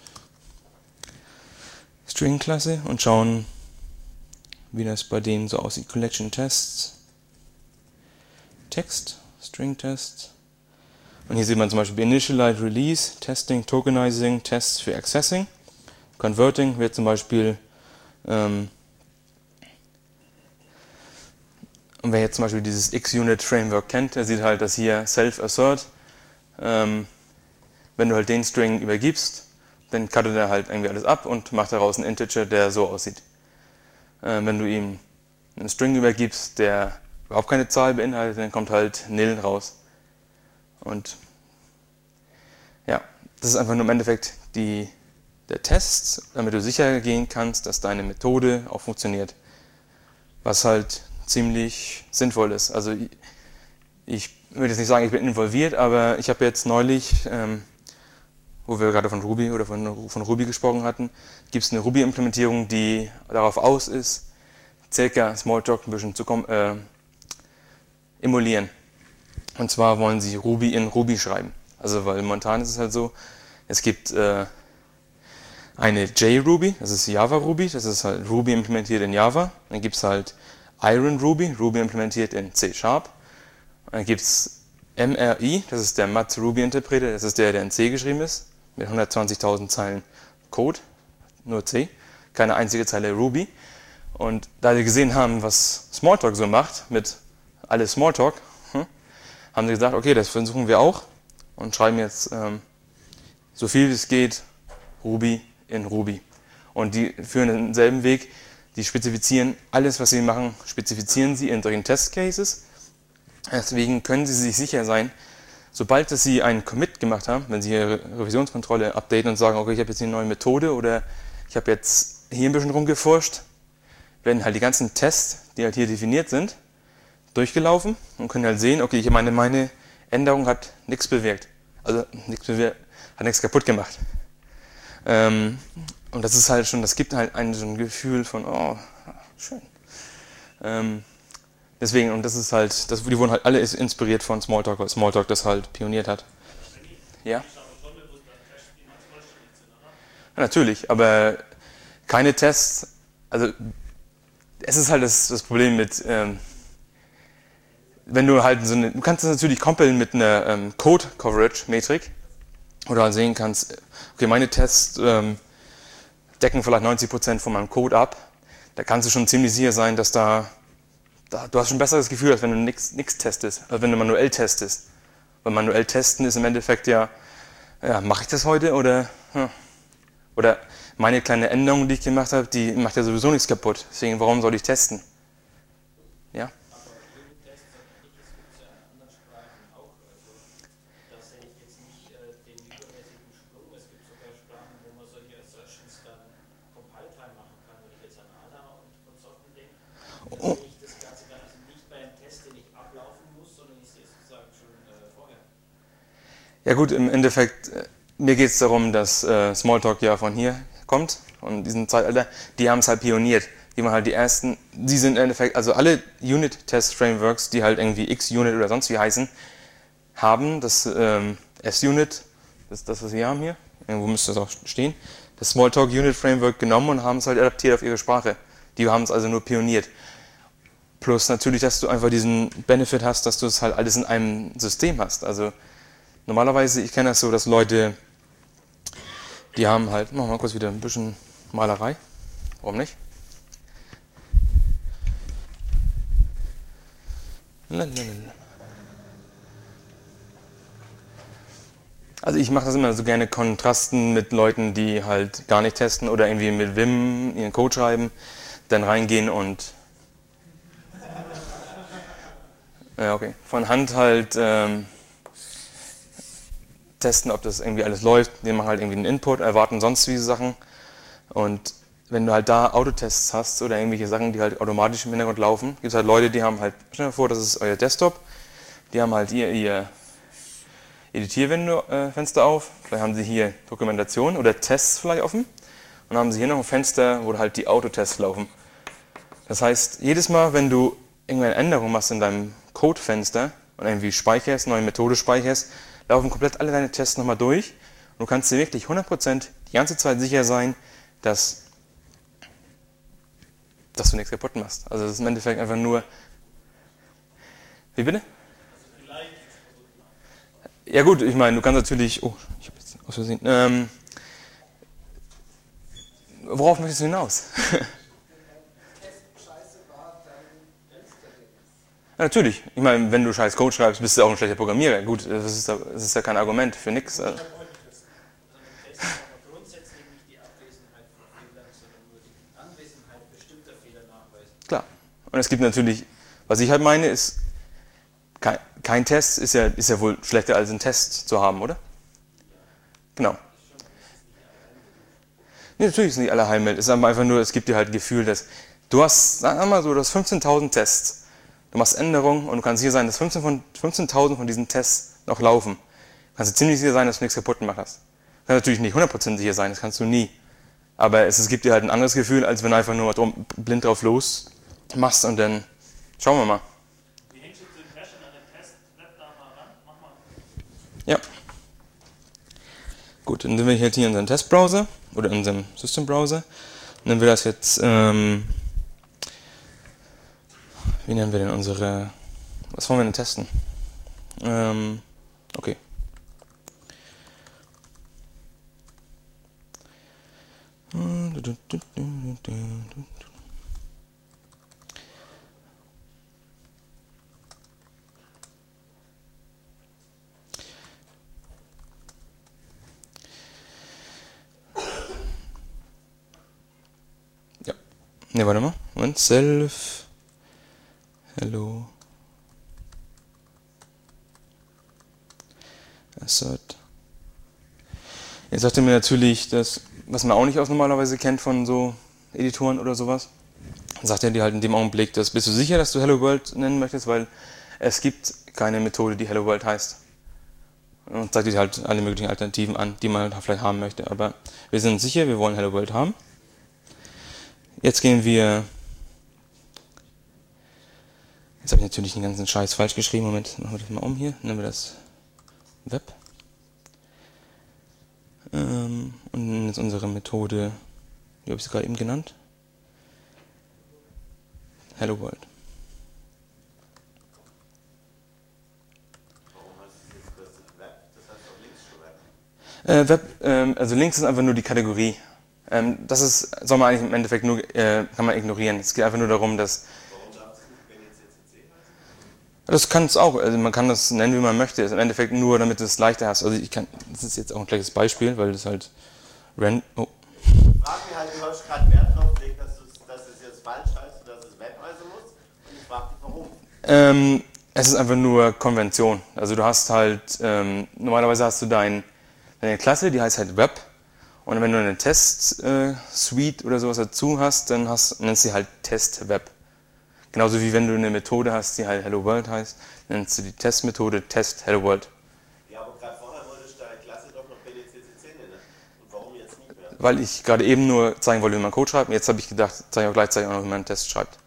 String-Klasse und schauen, wie das bei denen so aussieht. Collection Tests, Text, String Tests. Und hier sieht man zum Beispiel Initialize, Release, Testing, Tokenizing, Tests für Accessing. Converting wird zum Beispiel, ähm, und wer jetzt zum Beispiel dieses X-Unit-Framework kennt, der sieht halt, dass hier Self-Assert, ähm, wenn du halt den String übergibst, dann cuttet er halt irgendwie alles ab und macht daraus einen Integer, der so aussieht. Äh, wenn du ihm einen String übergibst, der überhaupt keine Zahl beinhaltet, dann kommt halt nil raus. Und ja, das ist einfach nur im Endeffekt die, der Test, damit du sicher gehen kannst, dass deine Methode auch funktioniert. Was halt ziemlich sinnvoll ist. Also ich, ich würde jetzt nicht sagen, ich bin involviert, aber ich habe jetzt neulich, ähm, wo wir gerade von Ruby oder von, von Ruby gesprochen hatten, gibt es eine Ruby-Implementierung, die darauf aus ist, circa Smalltalk ein bisschen zu äh, emulieren. Und zwar wollen sie Ruby in Ruby schreiben. Also weil momentan ist es halt so, es gibt äh, eine JRuby, das ist Java Ruby, das ist halt Ruby implementiert in Java. Dann gibt es halt Iron Ruby, Ruby implementiert in C Sharp. Dann gibt es M R I, das ist der Mat Ruby Interpreter, das ist der, der in C geschrieben ist, mit hundertzwanzigtausend Zeilen Code, nur C, keine einzige Zeile Ruby. Und da sie gesehen haben, was Smalltalk so macht, mit alles Smalltalk, hm, haben sie gesagt, okay, das versuchen wir auch und schreiben jetzt ähm, so viel wie es geht Ruby in Ruby. Und die führen denselben Weg, die spezifizieren alles, was sie machen, spezifizieren sie in solchen Testcases. Deswegen können sie sich sicher sein, sobald dass sie einen Commit gemacht haben, wenn sie ihre Revisionskontrolle updaten und sagen, okay, ich habe jetzt eine neue Methode oder ich habe jetzt hier ein bisschen rumgeforscht, werden halt die ganzen Tests, die halt hier definiert sind, durchgelaufen und können halt sehen, okay, ich meine, meine Änderung hat nichts bewirkt. Also nichts bewirkt, hat nichts kaputt gemacht. Ähm, und das ist halt schon, das gibt halt ein, so ein Gefühl von, oh, schön. Ähm, deswegen, und das ist halt, das, die wurden halt alle inspiriert von Smalltalk, weil Smalltalk das halt pioniert hat. Wenn Ja. Ja, natürlich, aber keine Tests, also es ist halt das, das Problem mit, ähm, wenn du halt so eine, du kannst das natürlich koppeln mit einer ähm, Code-Coverage-Metrik, wo du halt sehen kannst, okay, meine Tests ähm, decken vielleicht neunzig Prozent von meinem Code ab, da kannst du schon ziemlich sicher sein, dass da, da du hast schon ein besseres Gefühl, als wenn du nichts testest, als wenn du manuell testest. Weil manuell testen ist im Endeffekt ja, ja, mache ich das heute oder, ja. Oder meine kleine Änderung, die ich gemacht habe, die macht ja sowieso nichts kaputt. Deswegen, warum soll ich testen? Ja? Aber Unit-Tests und ähnliches gibt es ja in anderen Sprachen auch. Also da sehe ich jetzt nicht äh, den übermäßigen Sprung. Es gibt sogar Sprachen, wo man solche Assertions dann Compile-Time machen kann. Wenn ich jetzt an Ada und Konsorten denke, dann Oh. sehe ich das Ganze dann also nicht beim Test, den ich ablaufen muss, sondern ich sehe es sozusagen schon äh, vorher. Ja gut, im Endeffekt, äh, mir geht es darum, dass äh, Smalltalk ja von hier kommt und in diesem Zeitalter, die haben es halt pioniert. Die waren halt die ersten, die sind im Endeffekt, also alle Unit-Test-Frameworks, die halt irgendwie X-Unit oder sonst wie heißen, haben das ähm, S-Unit, das ist das, was wir haben hier, irgendwo müsste das auch stehen, das Smalltalk-Unit-Framework genommen und haben es halt adaptiert auf ihre Sprache. Die haben es also nur pioniert. Plus natürlich, dass du einfach diesen Benefit hast, dass du es halt alles in einem System hast. Also normalerweise, ich kenne das so, dass Leute, die haben halt, machen wir mal kurz wieder ein bisschen Malerei, warum nicht? Also ich mache das immer so gerne Kontrasten mit Leuten, die halt gar nicht testen oder irgendwie mit Vim ihren Code schreiben, dann reingehen und ja, okay, von Hand halt ähm, testen, ob das irgendwie alles läuft. Die machen halt irgendwie einen Input, erwarten sonst wie Sachen. Und wenn du halt da Autotests hast oder irgendwelche Sachen, die halt automatisch im Hintergrund laufen, gibt es halt Leute, die haben halt, stell dir vor, das ist euer Desktop, die haben halt ihr, ihr Editierfenster auf, vielleicht haben sie hier Dokumentation oder Tests vielleicht offen und dann haben sie hier noch ein Fenster, wo halt die Autotests laufen. Das heißt, jedes Mal, wenn du irgendeine Änderung machst in deinem Codefenster und irgendwie speicherst, neue Methode speicherst, laufen komplett alle deine Tests nochmal durch und du kannst dir wirklich hundert Prozent die ganze Zeit sicher sein, dass, dass du nichts kaputt machst. Also das ist im Endeffekt einfach nur... Wie bitte? Ja gut, ich meine, du kannst natürlich... Oh, ich habe jetzt aus Versehen... Ähm, worauf möchtest du hinaus? Ja, natürlich. Ich meine, wenn du scheiß Code schreibst, bist du auch ein schlechter Programmierer. Gut, das ist, das ist ja kein Argument für nichts. Also im Test aber grundsätzlich nicht die Abwesenheit von Fehlern, sondern nur die Anwesenheit bestimmter Fehler nachweisen. Klar. Und es gibt natürlich, was ich halt meine, ist, kein, kein Test ist ja, ist ja wohl schlechter als einen Test zu haben, oder? Genau. Nee, natürlich sind nicht alle Heilmittel. Es ist einfach nur, es gibt dir halt ein Gefühl, dass du hast, sag mal so, du hast fünfzehntausend Tests. Du machst Änderungen und du kannst sicher sein, dass fünfzehntausend von diesen Tests noch laufen. Du kannst dir ziemlich sicher sein, dass du nichts kaputt gemacht hast. Du kannst natürlich nicht hundert Prozent sicher sein, das kannst du nie. Aber es, es gibt dir halt ein anderes Gefühl, als wenn du einfach nur drum, blind drauf los machst und dann schauen wir mal. Wie hängst du den Cache an den Test? Bleib da mal ran, mach mal. Ja. Gut, dann sind wir jetzt hier in unserem Testbrowser oder in unserem Systembrowser. Und dann wird das jetzt, ähm, wie nennen wir denn unsere, was wollen wir denn testen? Ähm, okay. Ja. Ne, warte mal. Moment. Self. Hello. Assert. Jetzt sagt er mir natürlich, dass, was man auch nicht aus normalerweise kennt von so Editoren oder sowas, sagt er dir halt in dem Augenblick, dass bist du sicher, dass du Hello World nennen möchtest, weil es gibt keine Methode, die Hello World heißt. Und sagt dir halt alle möglichen Alternativen an, die man halt vielleicht haben möchte. Aber wir sind sicher, wir wollen Hello World haben. Jetzt gehen wir... Jetzt habe ich natürlich den ganzen Scheiß falsch geschrieben. Moment, machen wir das mal um hier. Nennen wir das Web. Ähm, und jetzt unsere Methode, wie habe ich sie gerade eben genannt? Hello World. Warum heißt es jetzt das Web? Das heißt auch links schon Web. Äh, Web, ähm, also links ist einfach nur die Kategorie. Ähm, das ist, soll man eigentlich im Endeffekt nur, äh, kann man ignorieren. Es geht einfach nur darum, dass. Warum darf es nicht Benny C C C heißen? Das kann es auch, also man kann das nennen, wie man möchte. Ist im Endeffekt nur, damit du es leichter hast. Also ich kann, das ist jetzt auch ein gleiches Beispiel, weil das halt ran. Oh. Ich frage mich halt, du hast gerade Wert drauf gelegt, dass, dass es jetzt falsch heißt, dass es Web heißen muss. Und ich frage dich, warum. Ähm, es ist einfach nur Konvention. Also du hast halt, ähm, normalerweise hast du dein, deine Klasse, die heißt halt Web. Und wenn du eine Test-Suite äh, oder sowas dazu hast, dann hast, nennst du sie halt Test-Web. Genauso wie wenn du eine Methode hast, die halt Hello World heißt, nennst du die Testmethode Test Hello World. Ja, aber gerade vorher wolltest du deine Klasse doch noch Benny C C C nennen. Und warum jetzt nicht mehr? Weil ich gerade eben nur zeigen wollte, wie man Code schreibt. Und jetzt habe ich gedacht, zeige ich auch gleichzeitig auch noch, wie man einen Test schreibt.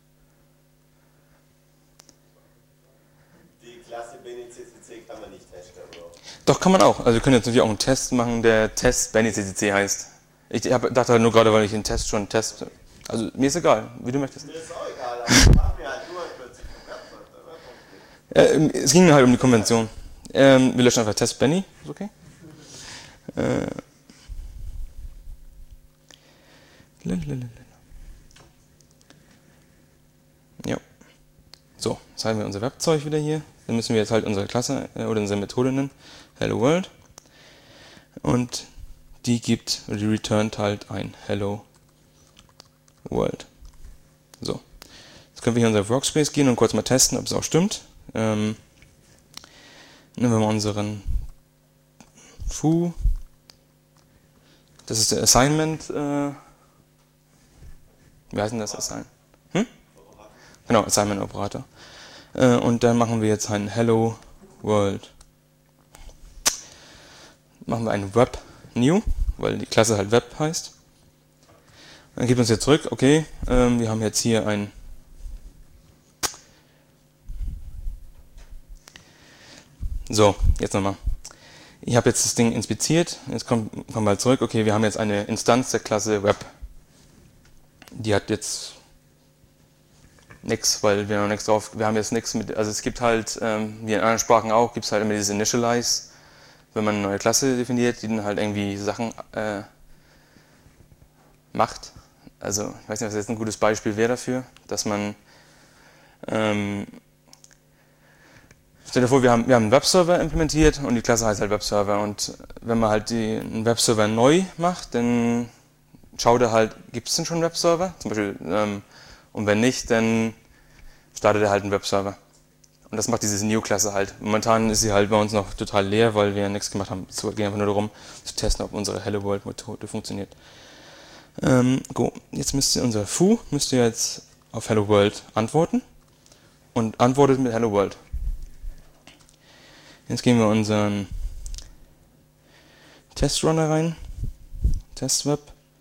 Die Klasse Benny C C C kann man nicht testen, oder? Doch, kann man auch. Also wir können jetzt natürlich auch einen Test machen, der Test Benny C C C heißt. Ich hab, dachte halt nur gerade, weil ich den Test schon test. Also mir ist egal, wie du möchtest. Mir ist auch egal, aber ich mache mir halt nur plötzlich vom Web. Äh, es ging mir halt um die Konvention. Ähm, wir löschen einfach Test Benny, ist okay? Äh, lalalala. Ja. So, jetzt haben wir unser Webzeug wieder hier. Dann müssen wir jetzt halt unsere Klasse äh, oder unsere Methode nennen. Hello World. Und die gibt, oder die returnt halt ein Hello World. So. Jetzt können wir hier in unser Workspace gehen und kurz mal testen, ob es auch stimmt. Ähm, nehmen wir mal unseren Foo. Das ist der Assignment. Äh, wie heißt denn das Assignment? Hm? Genau, Assignment Operator. Äh, und dann machen wir jetzt ein Hello World. Machen wir ein Web New, weil die Klasse halt Web heißt. Dann gibt uns jetzt zurück, okay, ähm, wir haben jetzt hier ein So, jetzt nochmal. Ich habe jetzt das Ding inspiziert, jetzt kommen, kommen wir halt zurück, okay, wir haben jetzt eine Instanz der Klasse Web. Die hat jetzt nichts, weil wir noch nichts drauf, wir haben jetzt nichts mit, also es gibt halt, ähm, wie in anderen Sprachen auch, gibt es halt immer dieses Initialize, wenn man eine neue Klasse definiert, die dann halt irgendwie Sachen äh, macht. Also, ich weiß nicht, was jetzt ein gutes Beispiel wäre dafür, dass man, ähm, stell dir vor, wir haben, wir haben einen Webserver implementiert und die Klasse heißt halt Webserver. Und wenn man halt die, einen Webserver neu macht, dann schaut er halt, gibt es denn schon einen Webserver? Zum Beispiel, ähm, und wenn nicht, dann startet er halt einen Webserver. Und das macht diese New-Klasse halt. Momentan ist sie halt bei uns noch total leer, weil wir ja nichts gemacht haben. Es geht einfach nur darum, zu testen, ob unsere Hello World-Methode funktioniert. Ähm, go. Jetzt müsste unser Foo müsste jetzt auf Hello World antworten und antwortet mit Hello World. Jetzt gehen wir unseren Testrunner rein, Testweb.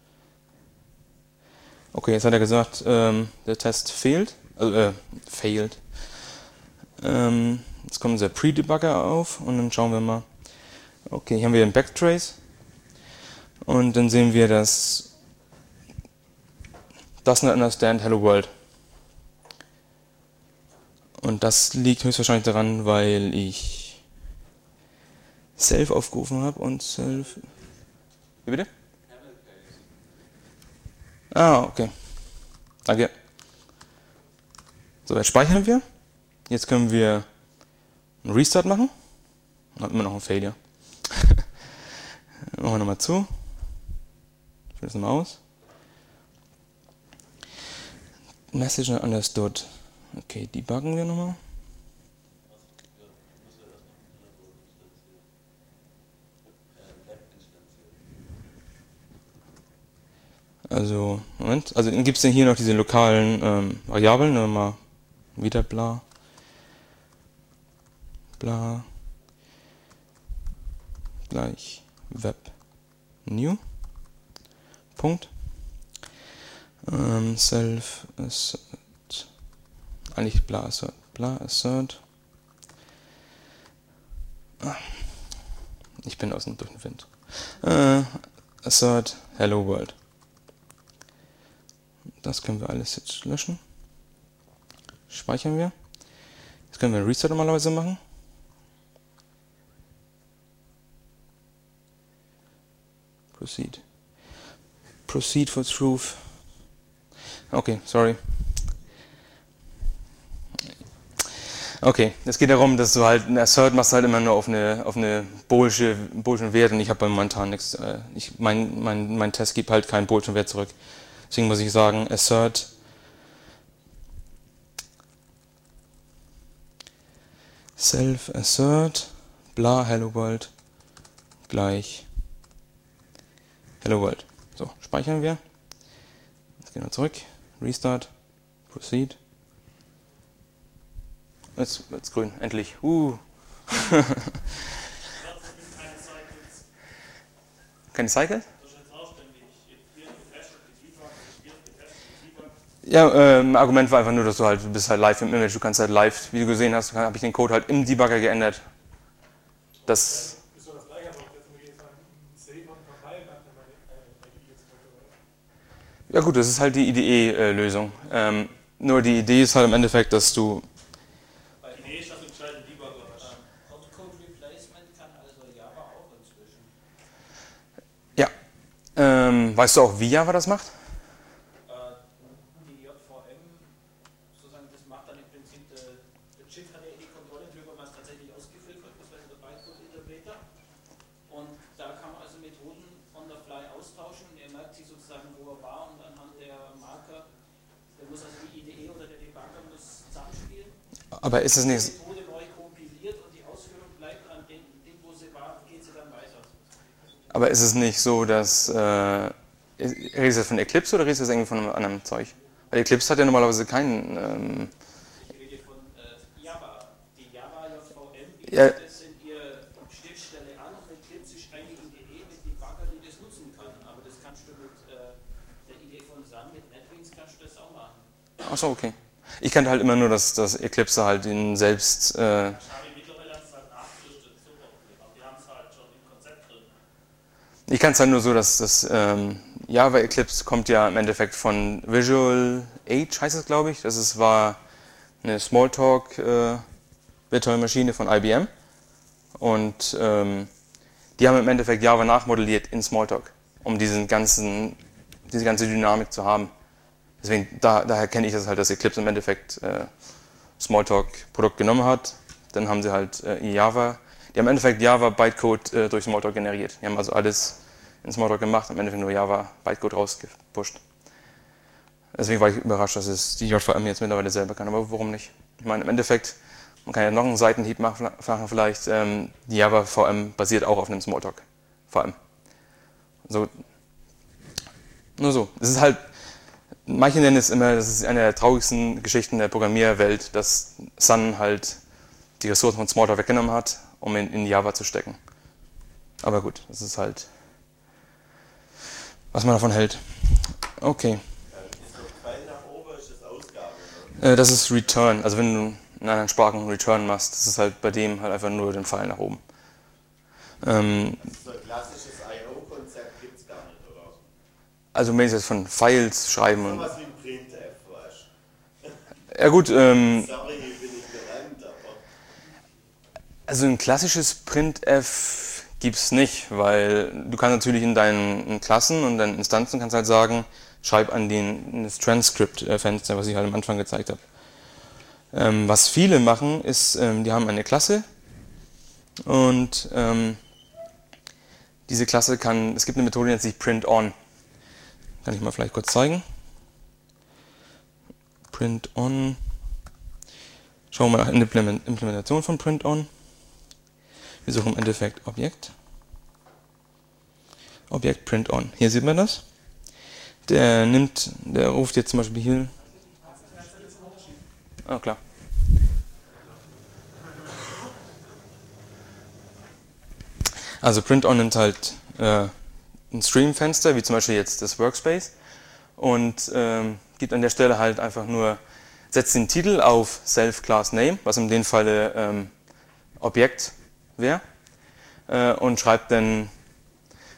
Okay, jetzt hat er gesagt, ähm, der Test fehlt, also, äh, failed. Ähm, jetzt kommt unser Pre-Debugger auf und dann schauen wir mal. Okay, hier haben wir einen Backtrace und dann sehen wir, dass does not understand Hello World. Und das liegt höchstwahrscheinlich daran, weil ich Self aufgerufen habe und Self. Wie bitte? Ah, okay. Danke. So, jetzt speichern wir. Jetzt können wir einen Restart machen. Und haben immer noch ein Failure. Machen wir nochmal zu. Ich will das nochmal aus. Message not understood. Okay, debuggen wir nochmal. Also, Moment. Also gibt es denn hier noch diese lokalen ähm, Variablen? Nehmen wir mal wieder bla. Bla. Gleich Web New. Punkt. Ähm, self assert. Eigentlich bla assert. Bla assert. Ah. Ich bin aus dem durch den Wind. Äh, assert hello world. Das können wir alles jetzt löschen. Speichern wir. Jetzt können wir einen Reset normalerweise machen. Proceed. Proceed for truth. Okay, sorry. Okay, es geht darum, dass du halt ein Assert machst halt immer nur auf eine auf eine boolische boolischen Wert und ich habe momentan nichts. Äh, ich mein mein mein Test gibt halt keinen boolischen Wert zurück. Deswegen muss ich sagen assert self assert bla hello world gleich hello world. So, speichern wir. Jetzt gehen wir zurück. Restart. Proceed. Jetzt wird's grün. Endlich. Uh. Keine Cycles. Keine Cycle? Das ist jetzt ausständig. Hier geflasht, Debug, hier geflasht, Debug. Ja, ähm, Argument war einfach nur, dass du halt, du bist halt live im Image, du kannst halt live, wie du gesehen hast, habe ich den Code halt im Debugger geändert. Das. Ist doch das gleiche, aber jetzt muss ich jetzt sagen, Save und Compile, dann kann man die jetzt mal. Ja gut, das ist halt die I D E-Lösung. Ähm, nur die Idee ist halt im Endeffekt, dass du. Weil die Idee ist, dass du einen gescheiten Debugger hast. Autocode Replacement kann also Java auch inzwischen. Ja. Ähm, weißt du auch, wie Java das macht? Äh, die J V M, sozusagen, das macht dann im Prinzip, der, der Chip hat ja eh die Kontrolle drüber, was tatsächlich ausgeführt wird, das wäre der Bytecode-Interpreter. Und da kann man also Methoden on the fly austauschen. Er merkt sich sozusagen, wo er war und anhand der Marker, der muss also die I D E oder der Debugger muss zusammenspielen. Aber ist es Die nicht. Methode neu kompiliert und die Ausführung bleibt an dem, dem wo sie war, geht sie dann weiter. Aber ist es nicht so, dass. Äh, redest du von Eclipse oder redest du irgendwie von einem anderen Zeug? Weil Eclipse hat ja normalerweise keinen. Ähm, Ich rede von äh, Java. Die Java J V M bietet Ja. das in ihrer Schnittstelle an und Eclipse ist eine I D E mit Debugger, die das nutzen kann. Aber das kannst du mit äh, der I D E von Sun, mit NetBeans kannst du das auch machen. Achso, okay. Ich kannte halt immer nur, dass das Eclipse halt ihn selbst. Äh, Wahrscheinlich mittlerweile haben es halt nachgerüstet, super. Aber die haben es halt schon im Konzept drin. ich kann es halt nur so, dass das ähm, Java Eclipse kommt ja im Endeffekt von Visual Age, heißt es glaube ich. Das ist, war eine Smalltalk äh, virtuelle Maschine von I B M. Und ähm, die haben im Endeffekt Java nachmodelliert in Smalltalk, um diesen ganzen, diese ganze Dynamik zu haben. Deswegen, da, daher kenne ich das halt, dass Eclipse im Endeffekt äh, Smalltalk-Produkt genommen hat. Dann haben sie halt äh, Java, die haben im Endeffekt Java Bytecode äh, durch Smalltalk generiert. Die haben also alles in Smalltalk gemacht, im Endeffekt nur Java Bytecode rausgepusht. Deswegen war ich überrascht, dass es die J V M jetzt mittlerweile selber kann. Aber warum nicht? Ich meine, im Endeffekt, man kann ja noch einen Seitenhieb machen vielleicht. Ähm, die Java V M basiert auch auf einem Smalltalk V M. So, nur so. Es ist halt, manche nennen es immer, das ist eine der traurigsten Geschichten der Programmierwelt, dass Sun halt die Ressourcen von Smalltalk weggenommen hat, um in, in Java zu stecken. Aber gut, das ist halt, was man davon hält. Okay. Ist doch Pfeil nach oben, ist das Ausgabe, ne? Äh, das ist Return. Also wenn du in anderen Sprachen Return machst, das ist halt bei dem halt einfach nur den Pfeil nach oben. Ähm, So ein klassisches I O-Konzept gibt es gar nicht, oder? also wenn ich jetzt von Files schreiben So und. was wie ein Printf, weißt Ja gut, ähm, du? Sorry, bin ich gerannt, aber. also ein klassisches Printf gibt's nicht, weil du kannst natürlich in deinen Klassen und deinen Instanzen kannst halt sagen, schreib an den, das Transcript-Fenster, was ich halt am Anfang gezeigt habe. Ähm, was viele machen, ist, ähm, die haben eine Klasse und ähm, diese Klasse kann, es gibt eine Methode, die nennt sich print-on. Kann ich mal vielleicht kurz zeigen. Print-on. Schauen wir mal nach Implement- Implementation von print-on. Wir suchen im Endeffekt Objekt. Objekt print-on. Hier sieht man das. Der nimmt, der ruft jetzt zum Beispiel hier. Ah, klar. Also print-on nimmt halt äh, ein Stream-Fenster, wie zum Beispiel jetzt das Workspace, und ähm, gibt an der Stelle halt einfach nur, setzt den Titel auf Self-Class-Name, was in dem Falle ähm, Objekt wäre, äh, und schreibt dann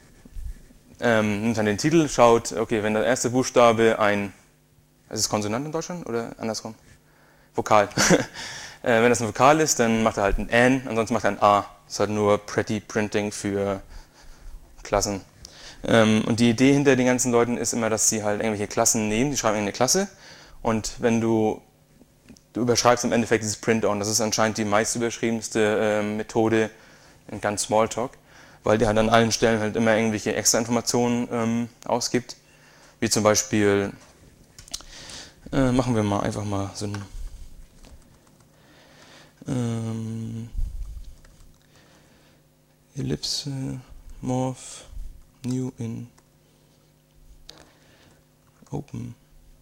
ähm, nimmt dann den Titel, schaut, okay, wenn der erste Buchstabe ein, ist es Konsonant in Deutschland oder andersrum? Vokal. äh, wenn das ein Vokal ist, dann macht er halt ein N, ansonsten macht er ein A. Das ist halt nur Pretty Printing für Klassen. Ähm, und die Idee hinter den ganzen Leuten ist immer, dass sie halt irgendwelche Klassen nehmen, die schreiben eine Klasse und wenn du, du überschreibst im Endeffekt dieses Print-On, das ist anscheinend die meist überschriebenste äh, Methode in ganz Smalltalk, weil die halt an allen Stellen halt immer irgendwelche extra Informationen ähm, ausgibt, wie zum Beispiel, äh, machen wir mal einfach mal so ein ähm, Ellipse, Morph, New in Open.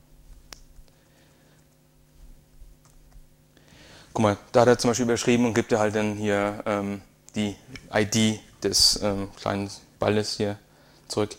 Guck mal, da hat er zum Beispiel überschrieben und gibt er halt dann hier ähm, die I D des ähm, kleinen Balles hier zurück.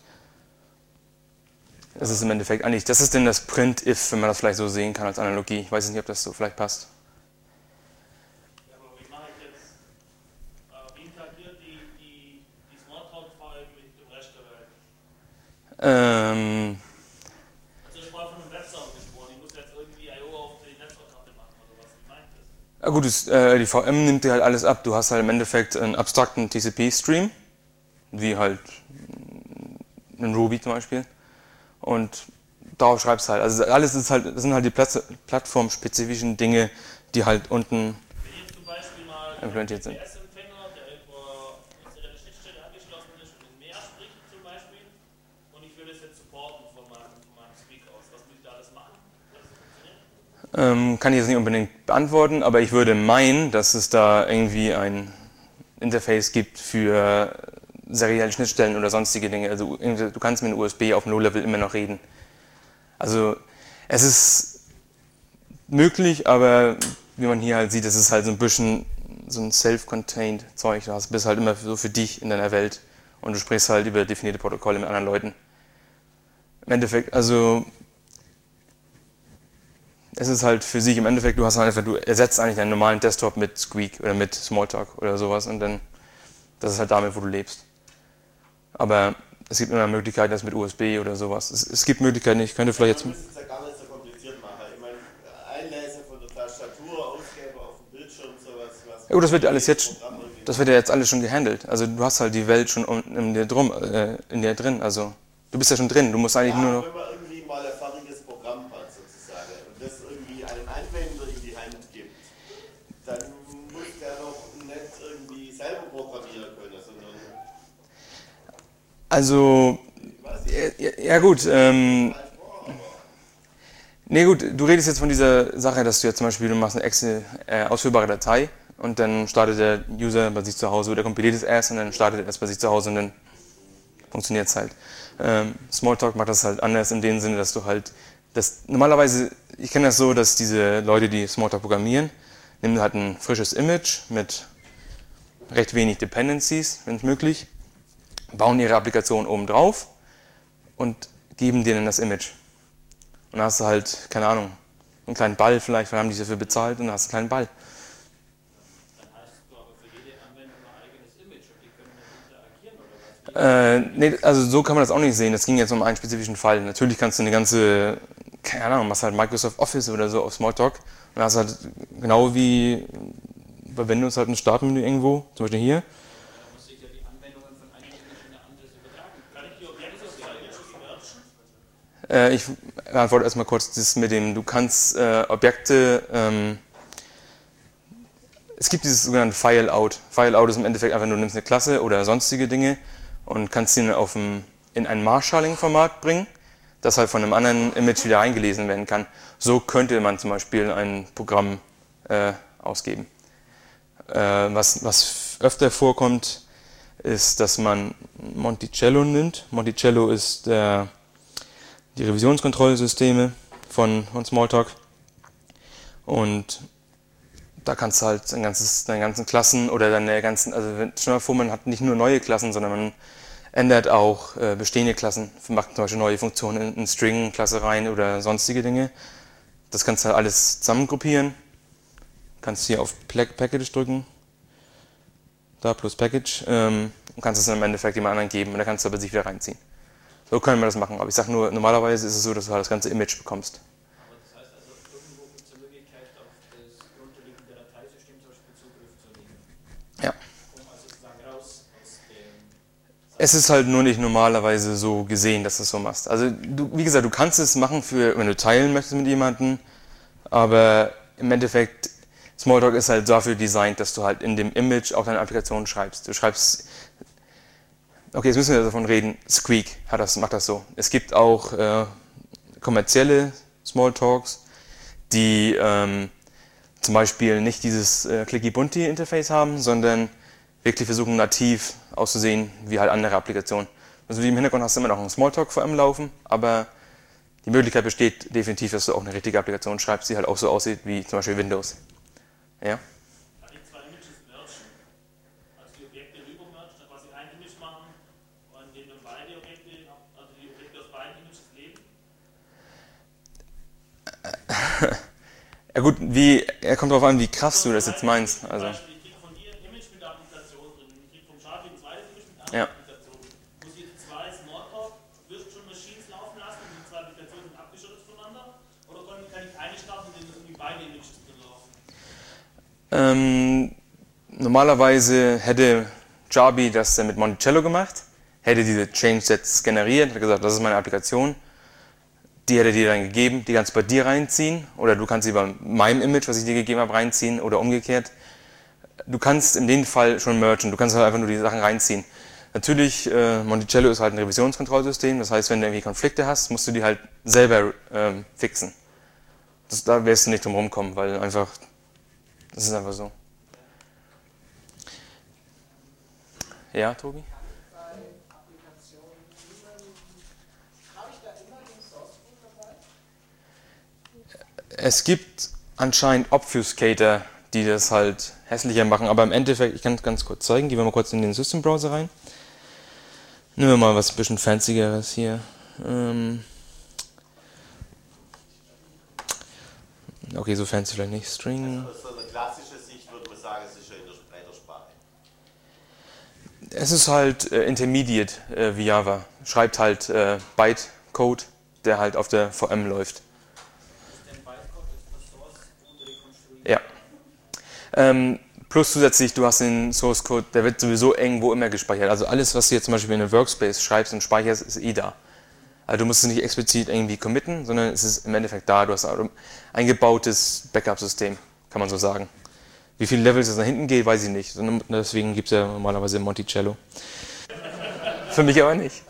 Das ist im Endeffekt eigentlich, das ist denn das Print-If, wenn man das vielleicht so sehen kann als Analogie. Ich weiß nicht, ob das so vielleicht passt. Ja, aber wie mache ich jetzt, äh, wie interagiert die, die, die Smalltalk-File mit dem Rest der Welt? Ähm, Also ich war von einem Webserver gesprochen, ich muss jetzt irgendwie I O auf die Netzwerkkarte machen oder was, wie meint das? ja gut, das, äh, die V M nimmt dir halt alles ab. Du hast halt im Endeffekt einen abstrakten T C P-Stream, wie halt in Ruby zum Beispiel. Und darauf schreibst du halt. Also alles ist halt, das sind halt die Platz, plattformspezifischen Dinge, die halt unten Wenn jetzt zum Beispiel mal ein implementiert sind. G P S-Empfänger, der über unsere Schnittstelle angeschlossen ist und in Mehr spricht zum Beispiel, und ich will das jetzt supporten von meinem, von meinem Speak aus, was muss ich da alles machen, dass es funktioniert? Ähm, kann ich jetzt nicht unbedingt beantworten, aber ich würde meinen, dass es da irgendwie ein Interface gibt für serielle Schnittstellen oder sonstige Dinge. Also du kannst mit einem U S B auf dem Low-Level immer noch reden. Also es ist möglich, aber wie man hier halt sieht, es ist halt so ein bisschen so ein self-contained Zeug. Du bist halt immer so für dich in deiner Welt und du sprichst halt über definierte Protokolle mit anderen Leuten. Im Endeffekt, also es ist halt für sich im Endeffekt, du hast halt einfach, du ersetzt eigentlich deinen normalen Desktop mit Squeak oder mit Smalltalk oder sowas und dann, das ist halt damit, wo du lebst. Aber es gibt immer Möglichkeiten, das mit U S B oder sowas. Es, es gibt Möglichkeiten, ich könnte vielleicht jetzt... Man müsste es ja gar nicht so kompliziert machen. Ich meine, Einlese von der Tastatur, Ausgabe auf dem Bildschirm, sowas. Was Ja gut, das wird ja alles jetzt, Programm irgendwie- das wird ja jetzt alles schon gehandelt. Also du hast halt die Welt schon in dir, drum, äh, in dir drin. Also du bist ja schon drin, du musst eigentlich ja, nur noch... wenn man irgendwie mal ein fertiges Programm hat, sozusagen, und das irgendwie einem Anwender in die Hand gibt, dann muss der doch nicht irgendwie selber programmieren können, sondern... Also, ja, ja gut, ähm, nee gut, du redest jetzt von dieser Sache, dass du jetzt zum Beispiel, du machst eine Excel äh, ausführbare Datei und dann startet der User bei sich zu Hause oder kompiliert es erst und dann startet er erst bei sich zu Hause und dann funktioniert es halt. Ähm, Smalltalk macht das halt anders in dem Sinne, dass du halt, das, normalerweise, ich kenne das so, dass diese Leute, die Smalltalk programmieren, nehmen halt ein frisches Image mit recht wenig Dependencies, wenn es möglich, bauen ihre Applikation oben drauf und geben dir dann das Image. Und dann hast du halt, keine Ahnung, einen kleinen Ball vielleicht, weil haben die dafür bezahlt und dann hast du einen kleinen Ball. Dann heißt es aber für jede Anwendung ein eigenes Image und die können dann interagieren oder was? Äh, nee, also so kann man das auch nicht sehen. Das ging jetzt um einen spezifischen Fall. Natürlich kannst du eine ganze, keine Ahnung, machst halt Microsoft Office oder so auf Smalltalk und dann hast du halt genau wie bei Windows halt ein Startmenü irgendwo, zum Beispiel hier. Da muss ich ja die Anwendungen von einem Image in ein anderes übertragen. Kann ich die Objekte aus der Image mergen? Äh, ich antworte erstmal kurz das mit dem, du kannst äh, Objekte, ähm, es gibt dieses sogenannte File-Out. File-Out ist im Endeffekt einfach, du nimmst eine Klasse oder sonstige Dinge und kannst sie auf ein, in ein Marshalling-Format bringen, das halt von einem anderen Image wieder eingelesen werden kann. So könnte man zum Beispiel ein Programm äh, ausgeben. Äh, was, was öfter vorkommt, ist, dass man Monticello nimmt. Monticello ist der die Revisionskontrollsysteme von, von Smalltalk und da kannst du halt dein ganzes, deine ganzen Klassen oder deine ganzen, also wenn, stell dir mal vor, man hat nicht nur neue Klassen, sondern man ändert auch äh, bestehende Klassen, macht zum Beispiel neue Funktionen in eine String-Klasse rein oder sonstige Dinge. Das kannst du halt alles zusammengruppieren, kannst hier auf Package drücken, da plus Package, ähm, und kannst es dann im Endeffekt jemand anderen geben und dann kannst du aber sich wieder reinziehen. So können wir das machen. Aber ich sage nur, normalerweise ist es so, dass du halt das ganze Image bekommst. Aber das heißt also, irgendwo gibt es eine Möglichkeit, auf das darunterliegende Dateisystem zum Beispiel Zugriff zu nehmen. Ja. Um also sozusagen raus aus dem. Es ist halt nur nicht normalerweise so gesehen, dass du es so machst. Also du, wie gesagt, du kannst es machen, für, wenn du teilen möchtest mit jemandem, aber im Endeffekt, Smalltalk ist halt dafür designt, dass du halt in dem Image auch deine Applikation schreibst. Du schreibst, okay, jetzt müssen wir davon reden, Squeak hat das, macht das so. Es gibt auch äh, kommerzielle Smalltalks, die ähm, zum Beispiel nicht dieses äh, Clicky-Bunty-Interface haben, sondern wirklich versuchen nativ auszusehen wie halt andere Applikationen. Also im Hintergrund hast du immer noch einen Smalltalk vor allem laufen, aber die Möglichkeit besteht definitiv, dass du auch eine richtige Applikation schreibst, die halt auch so aussieht wie zum Beispiel Windows. Ja? Kann ich zwei Images mergen? Also die Objekte rüber mergen, dann quasi ein Image machen und indem dann beide Objekte, also die Objekte aus beiden Images leben? Ja gut, wie, er kommt darauf an, wie krass du das jetzt meinst. Also, Zum Beispiel, ich kriege von dir ein Image mit der Applikation drin, ich kriege vom Charlie ein zweites Image mit einer Ja. Applikation. Muss ich jetzt zwei Smalltalk Virtual Machines laufen lassen und die zwei Applikationen sind abgeschottet voneinander? Oder kann kann ich eine starten, in denen irgendwie beide Images drin laufen? ähm, normalerweise hätte Jarby das dann mit Monticello gemacht, hätte diese Change-Sets generiert, hätte gesagt, das ist meine Applikation. Die hätte dir dann gegeben, die kannst du bei dir reinziehen oder du kannst sie bei meinem Image, was ich dir gegeben habe, reinziehen oder umgekehrt. Du kannst in dem Fall schon mergen, du kannst halt einfach nur die Sachen reinziehen. Natürlich, äh, Monticello ist halt ein Revisionskontrollsystem, das heißt, wenn du irgendwie Konflikte hast, musst du die halt selber ähm, fixen. Das, da wirst du nicht drum rumkommen, weil einfach, das ist einfach so. Ja, Tobi? Es gibt anscheinend Obfuscator, die das halt hässlicher machen, aber im Endeffekt, ich kann es ganz kurz zeigen, gehen wir mal kurz in den System Browser rein. Nehmen wir mal was ein bisschen fancyeres hier. Ähm okay, so fancy vielleicht nicht. String. Aus so einer klassischen Sicht würde man sagen, es ist ja in der Spreitersprache. Es ist halt äh, Intermediate äh, wie Java. Schreibt halt äh, Bytecode, der halt auf der V M läuft. Ist denn Bytecode ist das Source gut rekonstruiert? Ja. Ähm, plus zusätzlich, du hast den Source Code, der wird sowieso irgendwo immer gespeichert. Also alles, was du jetzt zum Beispiel in einem Workspace schreibst und speicherst, ist eh da. Also du musst es nicht explizit irgendwie committen, sondern es ist im Endeffekt da. Du hast ein eingebautes Backup-System, kann man so sagen. Wie viele Levels es nach hinten geht, weiß ich nicht. Deswegen gibt es ja normalerweise Monticello. Für mich aber nicht.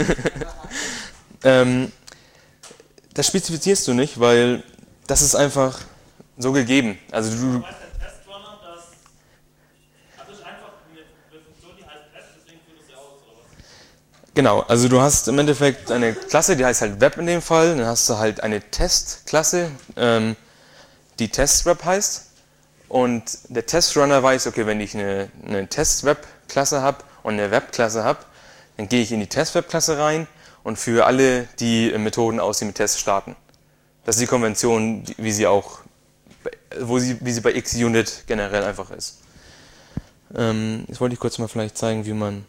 ähm, das spezifizierst du nicht, weil das ist einfach so gegeben. Also du, Weiß der Testrunner, dass. Also es ist einfach eine, eine Funktion, die heißt Test, deswegen führt es ja aus, oder was? genau, also du hast im Endeffekt eine Klasse, die heißt halt Web in dem Fall. Dann hast du halt eine Testklasse, ähm, die TestWeb heißt. Und der Testrunner weiß, okay, wenn ich eine, eine Test-Web-Klasse habe und eine Web-Klasse habe, dann gehe ich in die Test-Web-Klasse rein und führe alle die Methoden aus, die mit Tests starten. Das ist die Konvention, die, wie sie auch, wo sie, wie sie bei Xunit generell einfach ist. Ähm, jetzt wollte ich kurz mal vielleicht zeigen, wie man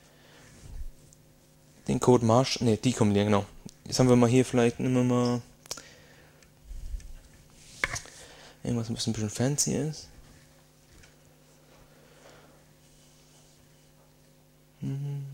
den Code Marsch, ne, dekompilieren, genau. Jetzt haben wir mal hier vielleicht, nehmen wir mal irgendwas ein bisschen, ein bisschen fancy ist. Mhm.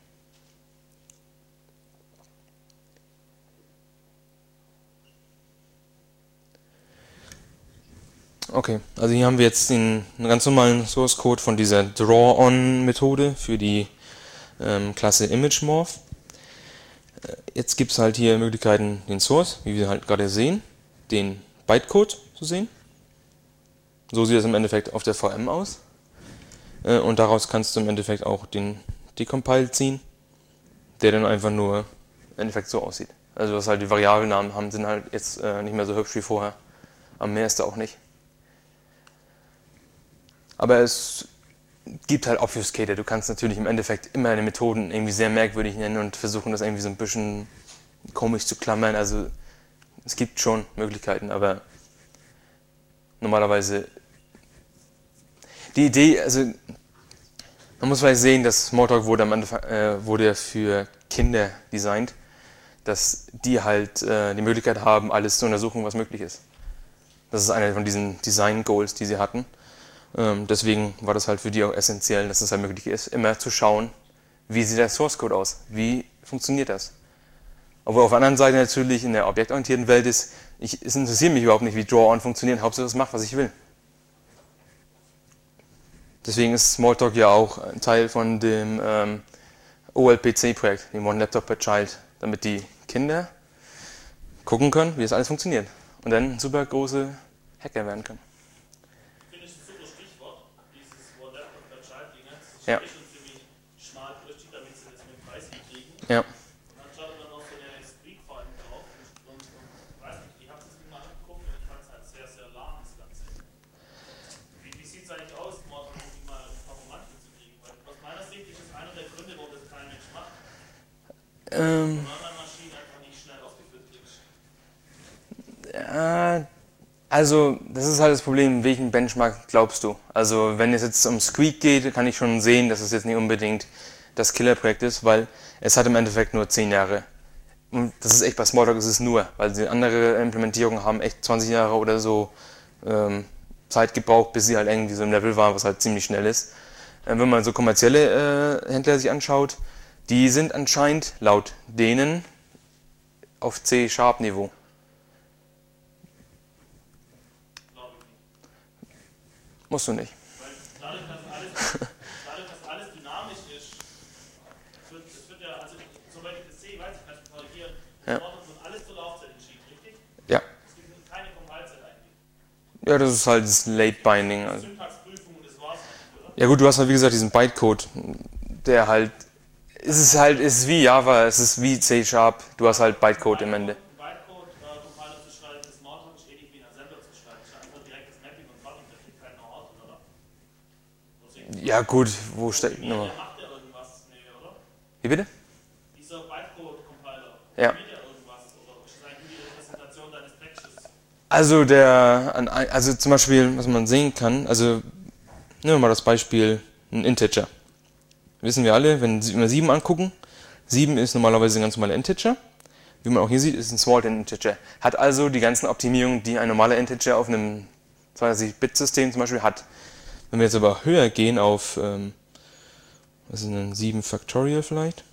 Okay, also hier haben wir jetzt den einen ganz normalen Source Code von dieser Draw-On-Methode für die ähm, Klasse ImageMorph. Äh, jetzt gibt es halt hier Möglichkeiten, den Source, wie wir halt gerade sehen, den Bytecode zu sehen. So sieht es im Endeffekt auf der V M aus. Äh, und daraus kannst du im Endeffekt auch den Decompile ziehen, der dann einfach nur im Endeffekt so aussieht. Also was halt die Variablennamen haben, sind halt jetzt äh, nicht mehr so hübsch wie vorher. Aber mehr ist da auch nicht. Aber es gibt halt Obfuscator. Du kannst natürlich im Endeffekt immer deine Methoden irgendwie sehr merkwürdig nennen und versuchen, das irgendwie so ein bisschen komisch zu klammern. Also es gibt schon Möglichkeiten, aber normalerweise die Idee, also man muss vielleicht sehen, dass Smalltalk wurde am Anfang äh, wurde für Kinder designt, dass die halt äh, die Möglichkeit haben, alles zu untersuchen, was möglich ist. Das ist einer von diesen Design-Goals, die sie hatten. Ähm, deswegen war das halt für die auch essentiell, dass es halt möglich ist, immer zu schauen, wie sieht der Source-Code aus, wie funktioniert das. Obwohl auf der anderen Seite natürlich in der objektorientierten Welt ist, ich, es interessiert mich überhaupt nicht, wie Draw-On funktioniert, Hauptsache es macht, was ich will. Deswegen ist Smalltalk ja auch ein Teil von dem ähm, O L P C-Projekt, dem One Laptop per Child, damit die Kinder gucken können, wie das alles funktioniert und dann super große Hacker werden können. Finde ich ein super Stichwort, dieses One Laptop per Child-Ding. Das ist Ja. schon ziemlich schmal durch, damit sie das mit dem Preis hinkriegen. Ja. Und dann schaut man noch so eine Squeak-Fallen drauf und, und, und weiß nicht, ich habe es mir mal angeguckt und ich fand es halt sehr, sehr lahm, das Ganze. Wie, wie sieht es eigentlich aus, um die mal performant hinzukriegen? Weil aus meiner Sicht ist es einer der Gründe, warum das kein Mensch macht. Ähm, Von anderen Maschinen einfach nicht schnell ausgeführt kriegst. ja, also das ist halt das Problem, welchen Benchmark glaubst du? Also wenn es jetzt um Squeak geht, kann ich schon sehen, dass es jetzt nicht unbedingt das Killerprojekt ist, weil es hat im Endeffekt nur zehn Jahre. Und das ist echt bei Smalltalk ist es nur, weil die andere Implementierungen haben echt zwanzig Jahre oder so ähm, Zeit gebraucht, bis sie halt irgendwie so im Level waren, was halt ziemlich schnell ist. Äh, wenn man so kommerzielle äh, Händler sich anschaut, die sind anscheinend laut denen auf C-Sharp-Niveau. Glaube ich nicht. Musst du nicht. Weil dadurch, dass alles, dadurch, dass alles dynamisch ist, es wird, es wird ja, also soweit ich das sehe, weiß ich, kann ich korrigieren, Ja. es wird alles zur Laufzeit entschieden, richtig? Ja. Es gibt keine Compile-Zeit eigentlich. Ja, das ist halt das Late Binding. Also. Syntaxprüfung und das war's eigentlich, oder? Ja gut, du hast halt wie gesagt diesen Bytecode, der halt, es ist halt, es ist wie Java, es ist wie C-Sharp, du hast halt Bytecode im Ende. Ein Bytecode, äh, Compiler zu schreiben, das Smalltalk ist ähnlich wie ein Assembler zu schreiben. Es ist einfach direktes Mapping und fertig, da steht kein Know-how drin, oder? So sehe ich das. Ja gut, wo steckt Der nochmal? macht ja irgendwas, nee, oder? Wie bitte? Dieser Bytecode-Compiler, Ja. programmiert ja irgendwas, oder ist das eigentlich die Repräsentation deines Packages? Also der, an ein- also zum Beispiel, was man sehen kann, also nehmen wir mal das Beispiel, ein Integer. Wissen wir alle, wenn wir sieben angucken, sieben ist normalerweise ein ganz normaler Integer. Wie man auch hier sieht, ist ein Small Integer. Hat also die ganzen Optimierungen, die ein normaler Integer auf einem zweiunddreißig-Bit-System zum Beispiel hat. Wenn wir jetzt aber höher gehen auf, ähm, was ist denn, sieben Factorial vielleicht?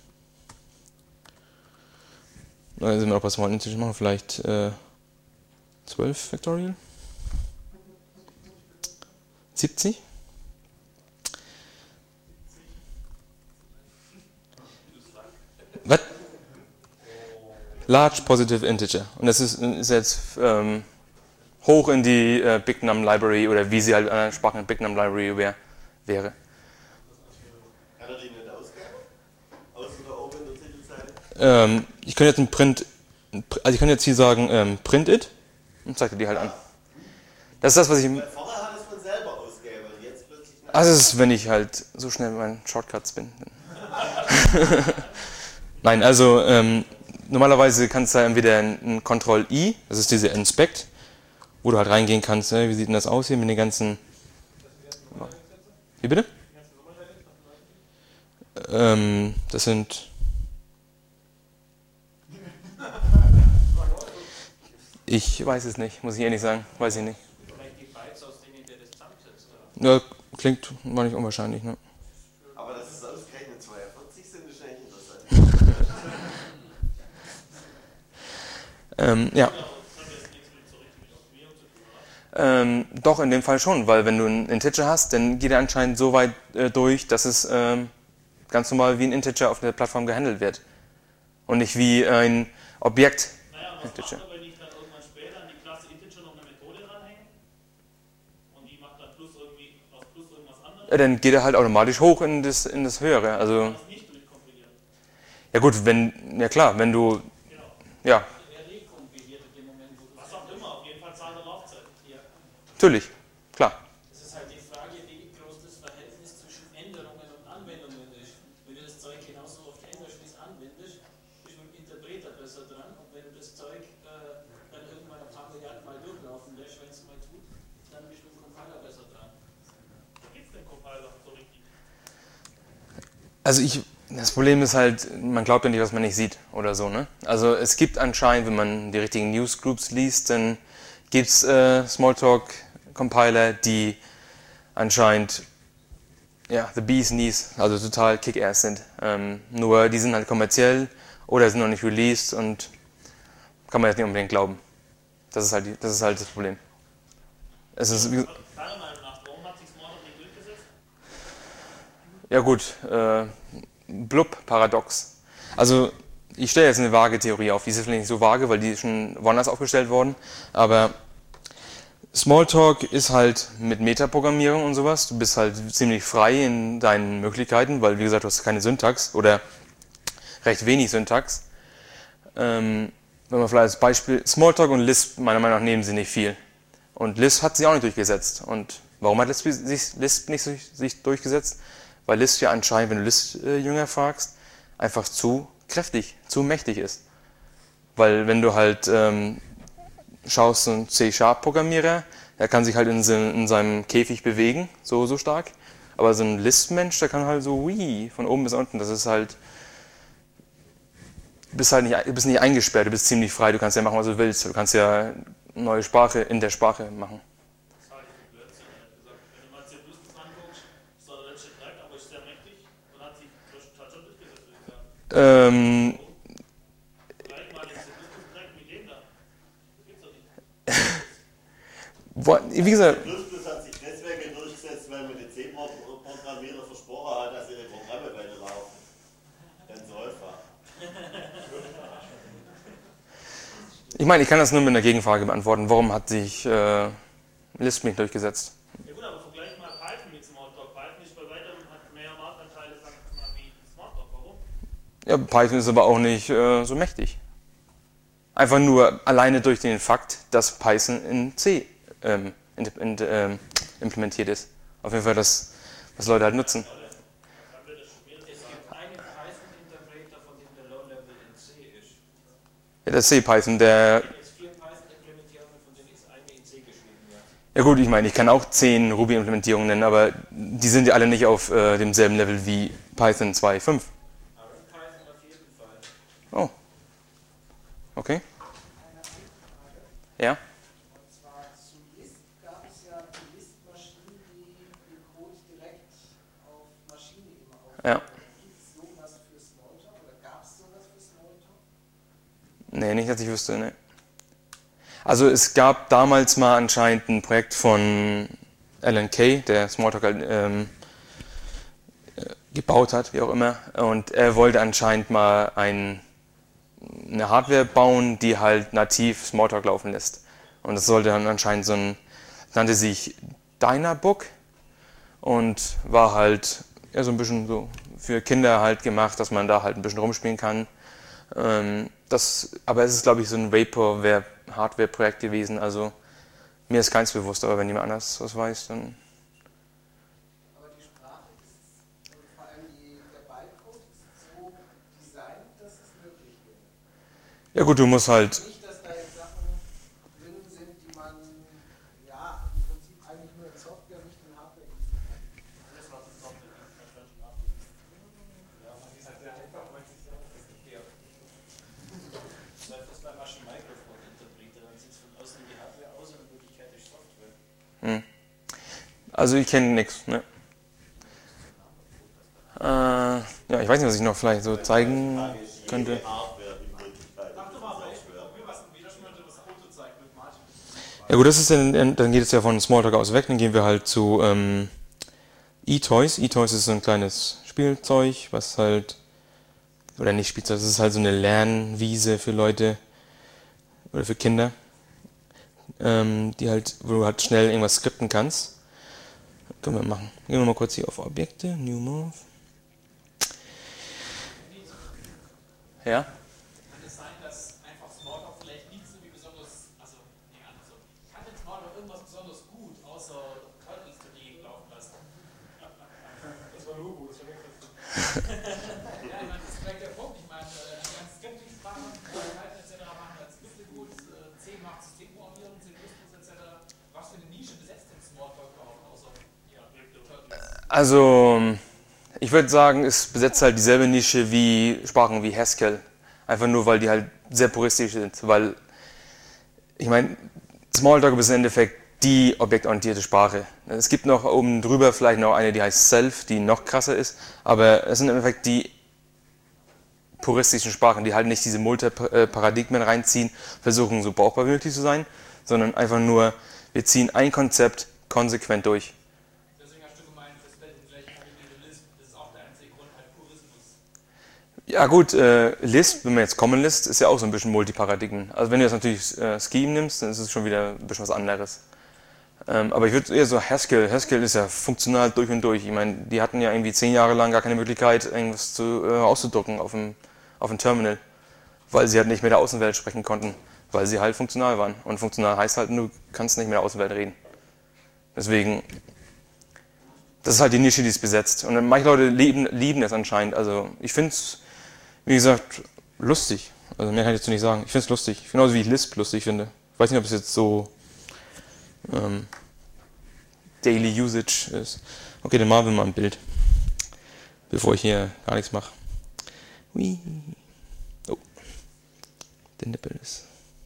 Oder sind wir auch bei Small Integer machen, vielleicht äh, zwölf Factorial? siebzig? Was? Large Positive Integer. Und das ist, ist jetzt ähm, hoch in die äh, Big Num Library oder wie sie halt in einer Sprache in Big Num Library wär, wäre. Hat er die nicht Ausgabe? Außer da oben in der Titelseite? Ähm, ich kann jetzt ein Print, also ich kann jetzt hier sagen ähm, Print it und zeigt er die halt an. Das ist das, was ich. Weil vorher hat es von selber Ausgabe, und jetzt plötzlich nicht. Also das ist, wenn ich halt so schnell mit meinen Shortcuts bin. Nein, also ähm, normalerweise kannst du da entweder ein, ein Control-I, das ist diese Inspect, wo du halt reingehen kannst, ne? Wie sieht denn das aus hier mit den ganzen... Wie bitte? Ähm, das sind... Ich weiß es nicht, muss ich ehrlich sagen, weiß ich nicht. Vielleicht die Bytes, aus denen der das zusammensetzt. Oder? Ja, klingt war nicht unwahrscheinlich, ne? Aber dass es ausgerechnet zweiundvierzig sind, ist eigentlich interessant. Ähm, ja. Das hat jetzt nichts mit so richtig mit Optimierung zu tun, oder? Ähm, doch, in dem Fall schon, weil wenn du einen Integer hast, dann geht er anscheinend so weit äh, durch, dass es ähm, ganz normal wie ein Integer auf der Plattform gehandelt wird. Und nicht wie ein Objekt. Naja, was Integer. macht er, wenn ich dann irgendwann später an die Klasse Integer noch eine Methode ranhänge? Und die macht dann plus irgendwie, aus plus irgendwas anderes? Äh, dann geht er halt automatisch hoch in das, in das Höhere. Also, Das nicht durchkompilieren. ja gut, wenn, ja klar, wenn du, Genau. ja, Er rekompiliert in dem Moment, wo du Was auch immer, auf jeden Fall Zahl der Laufzeit. Ja. natürlich, klar. Es ist halt die Frage, wie groß das Verhältnis zwischen Änderungen und Anwendungen ist. Wenn du das Zeug genauso oft änderst, wie es anwendest, bist du mit dem Interpreter besser dran. Und wenn du das Zeug äh, dann irgendwann ein paar Milliarden Mal durchlaufen lässt, wenn es mal tut, dann bist du mit dem Compiler besser dran. Wo gibt's den Compiler so richtig? Also ich, Das Problem ist halt, man glaubt ja nicht, was man nicht sieht oder so, ne? Also es gibt anscheinend, wenn man die richtigen Newsgroups liest, dann gibt es äh, Smalltalk-Compiler, die anscheinend ja, the bee's knees, also total kick-ass sind. Ähm, nur die sind halt kommerziell oder sind noch nicht released und kann man jetzt nicht unbedingt glauben. Das ist halt, die, das, ist halt das Problem. Es ist, wie, Deiner Meinung nach, warum hat sich Smalltalk nicht durchgesetzt? ja gut, äh, Blub-Paradox. Also ich stelle jetzt eine vage Theorie auf, die ist vielleicht nicht so vage, weil die ist schon woanders aufgestellt worden, aber Smalltalk ist halt mit Metaprogrammierung und sowas. Du bist halt ziemlich frei in deinen Möglichkeiten, weil wie gesagt, du hast keine Syntax oder recht wenig Syntax. Ähm, wenn man vielleicht als Beispiel Smalltalk und Lisp, meiner Meinung nach, nehmen sie nicht viel. Und Lisp hat sich auch nicht durchgesetzt. Und warum hat Lisp sich Lisp nicht sich durchgesetzt? Weil Lisp ja anscheinend, wenn du Lisp-Jünger fragst, einfach zu kräftig, zu mächtig ist. Weil wenn du halt ähm, schaust, so ein C-Sharp-Programmierer, der kann sich halt in, in seinem Käfig bewegen, so, so stark. Aber so ein Lisp-Mensch, der kann halt so wie von oben bis unten. Das ist halt, du bist halt nicht, du bist nicht eingesperrt, du bist ziemlich frei, du kannst ja machen, was du willst. Du kannst ja eine neue Sprache in der Sprache machen. Das halte ich für Blödsinn, ehrlich gesagt. Wenn du mal C plus plus anguckst, ist doch der letzte Track, aber ist sehr mächtig und hat sich total schon durchgesetzt, würde ich sagen. Ähm, Gleich mal den C plus plus Track mit dem da. Das gibt's doch nicht. wo, wie gesagt, Plus Plus hat sich deswegen durchgesetzt, weil mir die C-Programmierer versprochen hat, dass ihre Programme weiterlaufen. Ganz einfach. ich meine, ich kann das nur mit einer Gegenfrage beantworten. Warum hat sich äh, Lisp nicht durchgesetzt? Ja gut, aber vergleich mal Python mit Smalltalk. Python ist bei weitem, hat mehr Marktanteile, sag ich mal, wie Smalltalk. Warum? Ja, Python ist aber auch nicht äh, so mächtig. Einfach nur alleine durch den Fakt, dass Python in C ähm, in, in, ähm, implementiert ist. Auf jeden Fall das, was Leute halt nutzen. Dann wird es schwierig. Es gibt einen Python-Interpreter, von dem der Low-Level in C ist. Ja, das C-Python, der... Es gibt vier Python-Implementierungen, von denen ist eine in C geschrieben, ja. Ja gut, ich meine, ich kann auch zehn Ruby-Implementierungen nennen, aber die sind ja alle nicht auf äh, demselben Level wie Python zwei Punkt fünf. Aber in Python auf jeden Fall. Oh. Okay. Eine Anfrage. Ja. Und zwar zu Lisp gab es ja die Lisp-Maschinen, die den Code direkt auf Maschine immer Ja. aufbauen. Gibt es sowas für Smalltalk oder gab es sowas für Smalltalk? Nee, nicht, dass ich wüsste, ne. Also es gab damals mal anscheinend ein Projekt von Alan Kay, der Smalltalk ähm, äh, gebaut hat, wie auch immer. Und er wollte anscheinend mal ein, eine Hardware bauen, die halt nativ Smalltalk laufen lässt. Und das sollte dann anscheinend so ein, nannte sich Dynabook und war halt ja, so ein bisschen so für Kinder halt gemacht, dass man da halt ein bisschen rumspielen kann. Ähm, das, aber es ist, glaube ich, so ein Vaporware-Hardware-Projekt gewesen, also mir ist keins bewusst, aber wenn jemand anders was weiß, dann... Aber die Sprache ist, und vor allem die, der Bytecode ist so designt, dass es möglich wäre. Ja gut, du musst halt... Nicht, dass da jetzt Sachen drin sind, die man ja im Prinzip eigentlich nur in Software, nicht in Hardware gießen kann. Alles, was in Software ist, kann schon schon ab. Ja, man ist halt sehr einfach, man ist ja auch das erklärt. Das läuft das bei Maschen Microphone-Interpreter, dann sieht es von außen die Hardware aus und in Wirklichkeit ist Software. Hm. Also ich kenne nichts, ne? Äh, ja, ich weiß nicht, was ich noch vielleicht so zeigen könnte. Hardware in Wirklichkeit. Mach doch mal Beispiel, probier was im Widerstand, das Foto zeigt mit Martin. Ja gut, das ist dann, dann geht es ja von Smalltalk aus weg, dann gehen wir halt zu ähm, eToys. eToys ist so ein kleines Spielzeug, was halt, oder nicht Spielzeug, das ist halt so eine Lernwiese für Leute oder für Kinder, ähm, die halt, wo du halt schnell irgendwas skripten kannst. Können wir machen. Gehen wir mal kurz hier auf Objekte, New Move. Ja? Kann es sein, dass einfach Smalltalk vielleicht nicht so wie besonders, also, nee, andersrum. Kann denn Smalltalk irgendwas besonders gut, außer Turtles durch die Gegend laufen lassen? Das war nur gut, das war wirklich Ja, ich meine, das ist vielleicht der Punkt. Ich meine, die ganzen Skeptik-Sprachen, Python et cetera machen als Skripte gut, C macht Systemprogrammierung, C plus plus et cetera. Was für eine Nische besetzt denn Smalltalk überhaupt, außer ja, Turtles? Also, Ich würde sagen, es besetzt halt dieselbe Nische wie Sprachen wie Haskell. Einfach nur, weil die halt sehr puristisch sind. Weil, ich meine, Smalltalk ist im Endeffekt die objektorientierte Sprache. Es gibt noch oben drüber vielleicht noch eine, die heißt Self, die noch krasser ist. Aber es sind im Endeffekt die puristischen Sprachen, die halt nicht diese Multiparadigmen reinziehen, versuchen so brauchbar wie möglich zu sein, sondern einfach nur, wir ziehen ein Konzept konsequent durch. Deswegen hast du gemeint, das fällt in die gleiche Kategorie wie Lisp. Das ist auch der einzige Grund, halt Purismus. Ja gut, äh, Lisp, wenn man jetzt Common Lisp, ist ja auch so ein bisschen Multiparadigmen. Also wenn du jetzt natürlich äh, Scheme nimmst, dann ist es schon wieder ein bisschen was anderes. Ähm, aber ich würde eher so Haskell, Haskell ist ja funktional durch und durch. Ich meine, die hatten ja irgendwie zehn Jahre lang gar keine Möglichkeit, irgendwas zu, äh, auszudrucken auf dem, auf dem Terminal, weil sie halt nicht mit der Außenwelt sprechen konnten, weil sie halt funktional waren. Und funktional heißt halt, du kannst nicht mit der Außenwelt reden. Deswegen, das ist halt die Nische, die es besetzt. Und manche Leute lieben, lieben es anscheinend. Also ich finde es, wie gesagt, lustig. Also mehr kann ich dazu nicht sagen. Ich finde es lustig. Genauso wie ich Lisp lustig finde. Ich weiß nicht, ob es jetzt so ähm, Daily Usage ist. Okay, dann machen wir mal ein Bild, bevor ich hier gar nichts mache. Hui. Oh, der Nippel ist.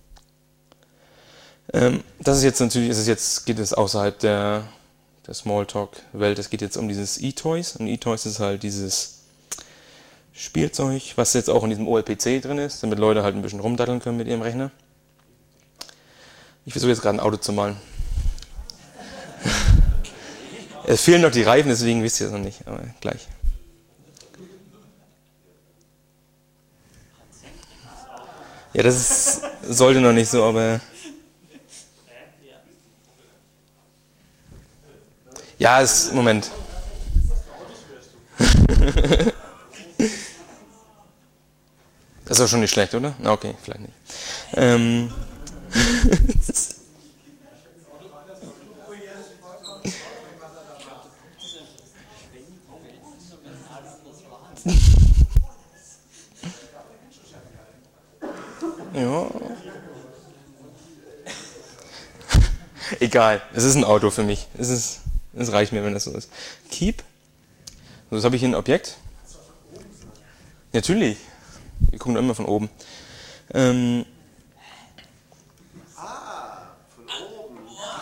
Ähm, das ist jetzt natürlich, ist es jetzt, geht es außerhalb der, der Smalltalk-Welt. Es geht jetzt um dieses eToys. Und eToys ist halt dieses Spielzeug, was jetzt auch in diesem O L P C drin ist, damit Leute halt ein bisschen rumdatteln können mit ihrem Rechner. Ich versuche jetzt gerade ein Auto zu malen. Es fehlen noch die Reifen, deswegen wisst ihr es noch nicht, aber gleich. Ja, das ist, sollte noch nicht so, aber... Ja, ist... Moment. Das ist doch schon nicht schlecht, oder? Na, okay, vielleicht nicht. Ähm... Ja. Egal, es ist ein Auto für mich. Es, ist, es reicht mir, wenn das so ist. Keep. So, jetzt habe ich hier ein Objekt. Natürlich. Wir gucken immer von oben. Ähm, Ah, von oben.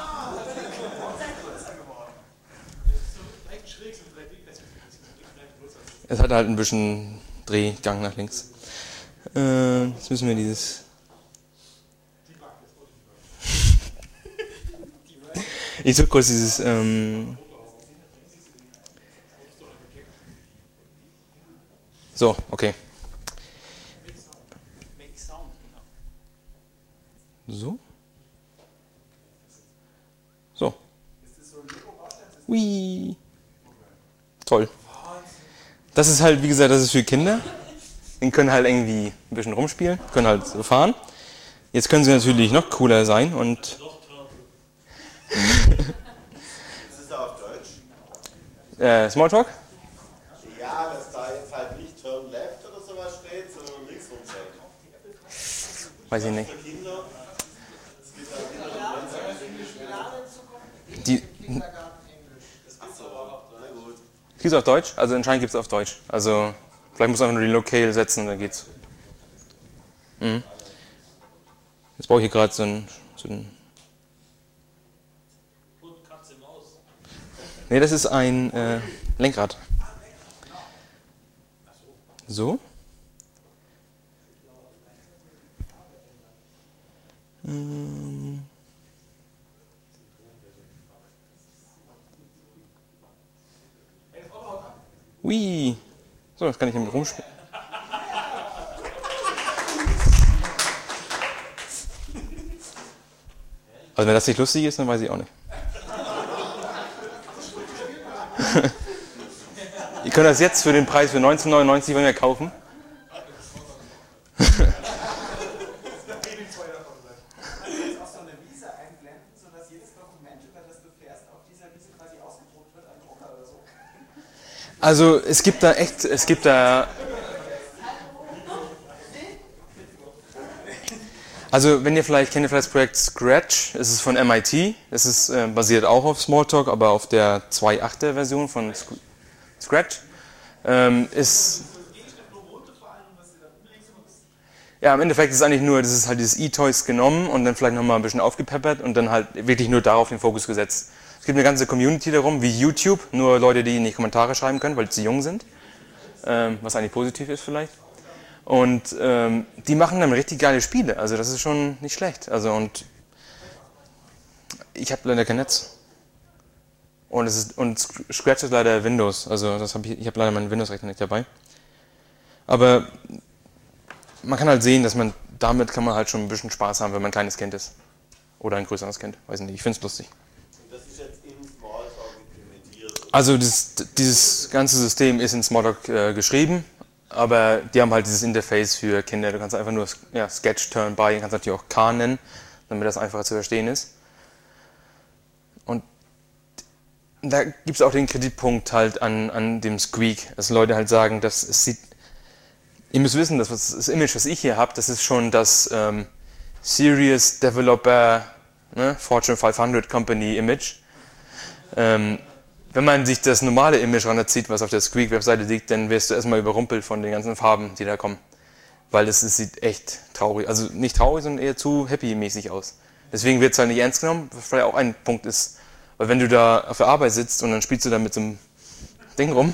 es hat halt ein bisschen Drehgang nach links. Äh, jetzt müssen wir dieses... Ich suche kurz dieses... Ähm so, okay. So. So. Hui. Toll. Das ist halt, wie gesagt, das ist für Kinder. Die können halt irgendwie ein bisschen rumspielen, können halt so fahren. Jetzt können sie natürlich noch cooler sein und... Ist es da auf Deutsch? Äh, Smalltalk? Ja, dass da jetzt halt nicht Turn Left oder sowas steht, sondern links rumsteht. Weiß ich nicht. Für Kinder. Es gibt auch Kinder, Die gibt es auf Deutsch? Also anscheinend gibt es auf Deutsch. Also vielleicht muss man einfach nur die Locale setzen, dann geht's. Mhm. Jetzt brauche ich hier gerade so ein, so ein... Hund, Katze, Maus. Ne, das ist ein äh, Lenkrad. So. Ähm. Ui. So, das kann ich damit rumspielen. Also wenn das nicht lustig ist, dann weiß ich auch nicht. Ihr könnt das jetzt für den Preis für neunzehn neunundneunzig bei mir kaufen. Also es gibt da echt, es gibt da... Also wenn ihr vielleicht, kennt ihr vielleicht das Projekt Scratch, es ist von M I T, es ist äh, basiert auch auf Smalltalk, aber auf der zwei Punkt acht er Version von Scratch. Ähm, ist ja, im Endeffekt ist es eigentlich nur, das ist halt dieses E-Toys genommen und dann vielleicht nochmal ein bisschen aufgepeppert und dann halt wirklich nur darauf den Fokus gesetzt. Es gibt eine ganze Community darum, wie YouTube, nur Leute, die nicht Kommentare schreiben können, weil sie jung sind, ähm, was eigentlich positiv ist vielleicht. Und ähm, die machen dann richtig geile Spiele, also das ist schon nicht schlecht. Also und ich habe leider kein Netz. Und es ist und Scratch ist leider Windows, also das hab ich, ich habe leider meinen Windows-Rechner nicht dabei. Aber man kann halt sehen, dass man damit kann man halt schon ein bisschen Spaß haben, wenn man ein kleines Kind ist. Oder ein größeres Kind, weiß nicht, ich finde es lustig. Und das ist jetzt in Smalltalk implementiert? Also das, dieses ganze System ist in Smalltalk äh, geschrieben, aber die haben halt dieses Interface für Kinder. Du kannst einfach nur ja, Sketch, Turn by, du kannst natürlich auch K nennen, damit das einfacher zu verstehen ist. Und da gibt es auch den Kritikpunkt halt an, an dem Squeak, dass Leute halt sagen, dass es sieht. Ihr müsst wissen, dass das Image, was ich hier habe, das ist schon das ähm, Serious Developer, ne, Fortune fünfhundert Company Image. Ähm, wenn man sich das normale Image ranzieht, was auf der Squeak-Webseite liegt, dann wirst du erstmal überrumpelt von den ganzen Farben, die da kommen. Weil es sieht echt traurig, also nicht traurig, sondern eher zu happy-mäßig aus. Deswegen wird es halt nicht ernst genommen, was vielleicht auch ein Punkt ist. Weil wenn du da auf der Arbeit sitzt und dann spielst du da mit so einem Ding rum.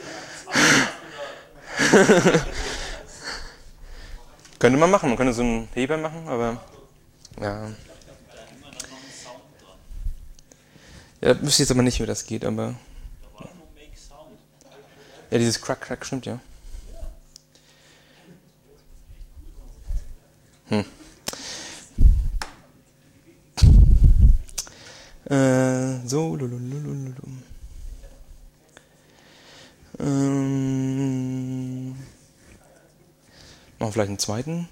Könnte man machen, man könnte so einen Heber machen, aber ja. Ja, wüsste ich jetzt aber nicht, wie das geht, aber. Ja, dieses Crack, Crack stimmt, ja. Hm. Äh, so, lululululu. Ähm. Machen wir vielleicht einen zweiten.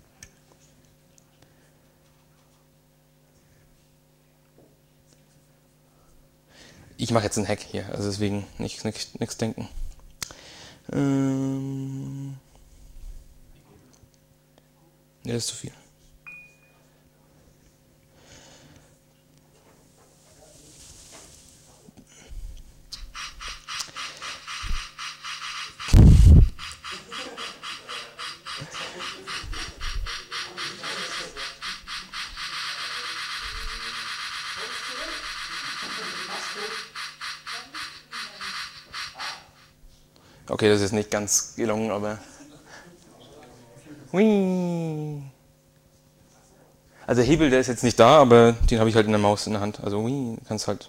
Ich mache jetzt einen Hack hier, also deswegen nichts nicht, nicht denken. Ähm. Ja, das ist zu viel. Okay, das ist nicht ganz gelungen, aber. Hui. Also der Hebel, der ist jetzt nicht da, aber den habe ich halt in der Maus in der Hand. Also hui, kannst halt.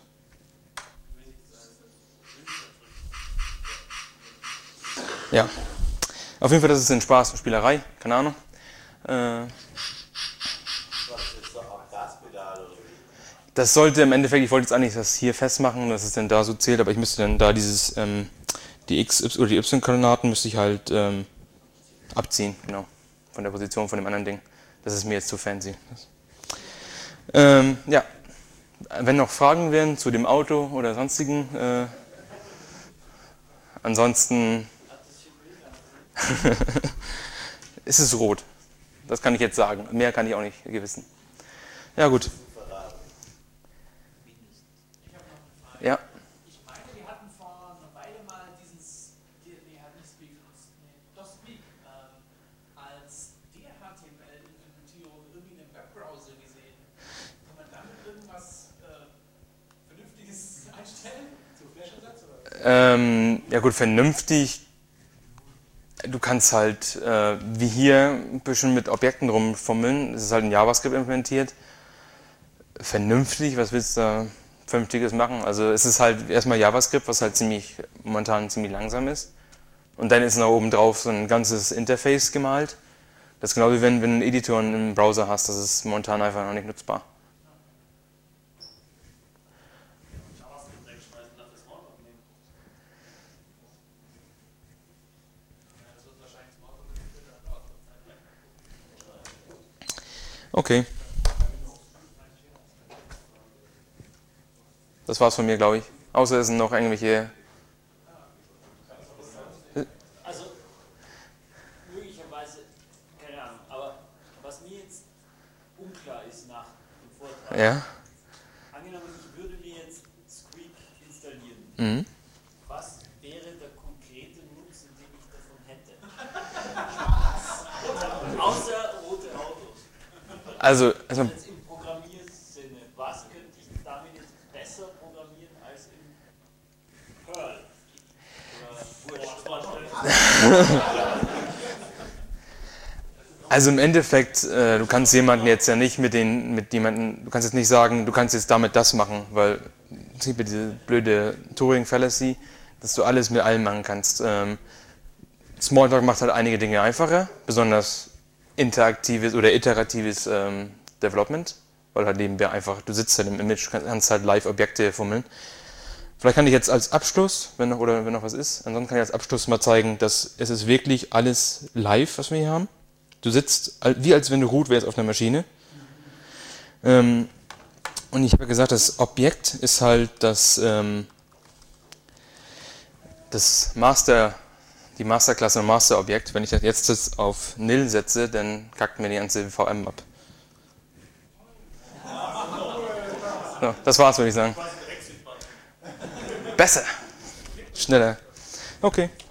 Ja. Auf jeden Fall, das ist ein Spaß und Spielerei, keine Ahnung. Äh, das sollte im Endeffekt, ich wollte jetzt eigentlich das hier festmachen, dass es dann da so zählt, aber ich müsste dann da dieses, ähm, die X oder die Y-Koordinaten müsste ich halt ähm, abziehen, genau, von der Position von dem anderen Ding. Das ist mir jetzt zu fancy. Ähm, ja, wenn noch Fragen wären zu dem Auto oder sonstigen, äh, ansonsten ist es rot. Das kann ich jetzt sagen. Mehr kann ich auch nicht wissen. Ja, gut. Ja. Ich meine, wir hatten vor einer Weile mal dieses, nee, hat nicht Speak, nee, doch Speak, ähm, als D H T M L-Implementierung irgendwie in einem Webbrowser gesehen. Kann man damit irgendwas äh, Vernünftiges einstellen? So Flash-Ersatz oder? Ähm, ja gut, vernünftig. Du kannst halt, äh, wie hier, ein bisschen mit Objekten rumfummeln. Es ist halt in JavaScript implementiert. Vernünftig, was willst du da Vernünftiges machen? Also es ist halt erstmal JavaScript, was halt ziemlich momentan ziemlich langsam ist. Und dann ist noch oben drauf so ein ganzes Interface gemalt. Das ist genau wie wenn, wenn du einen Editor im Browser hast. Das ist momentan einfach noch nicht nutzbar. Okay. Das war's von mir, glaube ich. Außer es sind noch irgendwelche. Also, möglicherweise, keine Ahnung, aber was mir jetzt unklar ist nach dem Vortrag, Ja. angenommen, ich würde mir jetzt Squeak installieren. Mhm. Was wäre der konkrete Nutzen Also, also Jetzt im Programmiersinne, was könnte ich damit jetzt besser programmieren als in Perl? Oder Also im Endeffekt, äh, du kannst jemanden jetzt ja nicht mit den, mit jemanden, du kannst jetzt nicht sagen, du kannst jetzt damit das machen, weil es gibt ja diese blöde Turing-Fallacy, dass du alles mit allem machen kannst. Ähm, Smalltalk macht halt einige Dinge einfacher, besonders interaktives oder iteratives ähm, Development, weil halt nebenbei einfach, du sitzt halt im Image, kannst halt live Objekte fummeln. Vielleicht kann ich jetzt als Abschluss, wenn noch, oder wenn noch was ist, ansonsten kann ich als Abschluss mal zeigen, dass es ist wirklich alles live, was wir hier haben. Du sitzt wie als wenn du root wärst auf einer Maschine. Ähm, und ich habe gesagt, das Objekt ist halt das, ähm, das Master, die Masterklasse und Masterobjekt. Wenn ich das jetzt das auf nil setze, dann kackt mir die ganze V M ab. So, das war's, würde ich sagen. Besser. Schneller. Okay.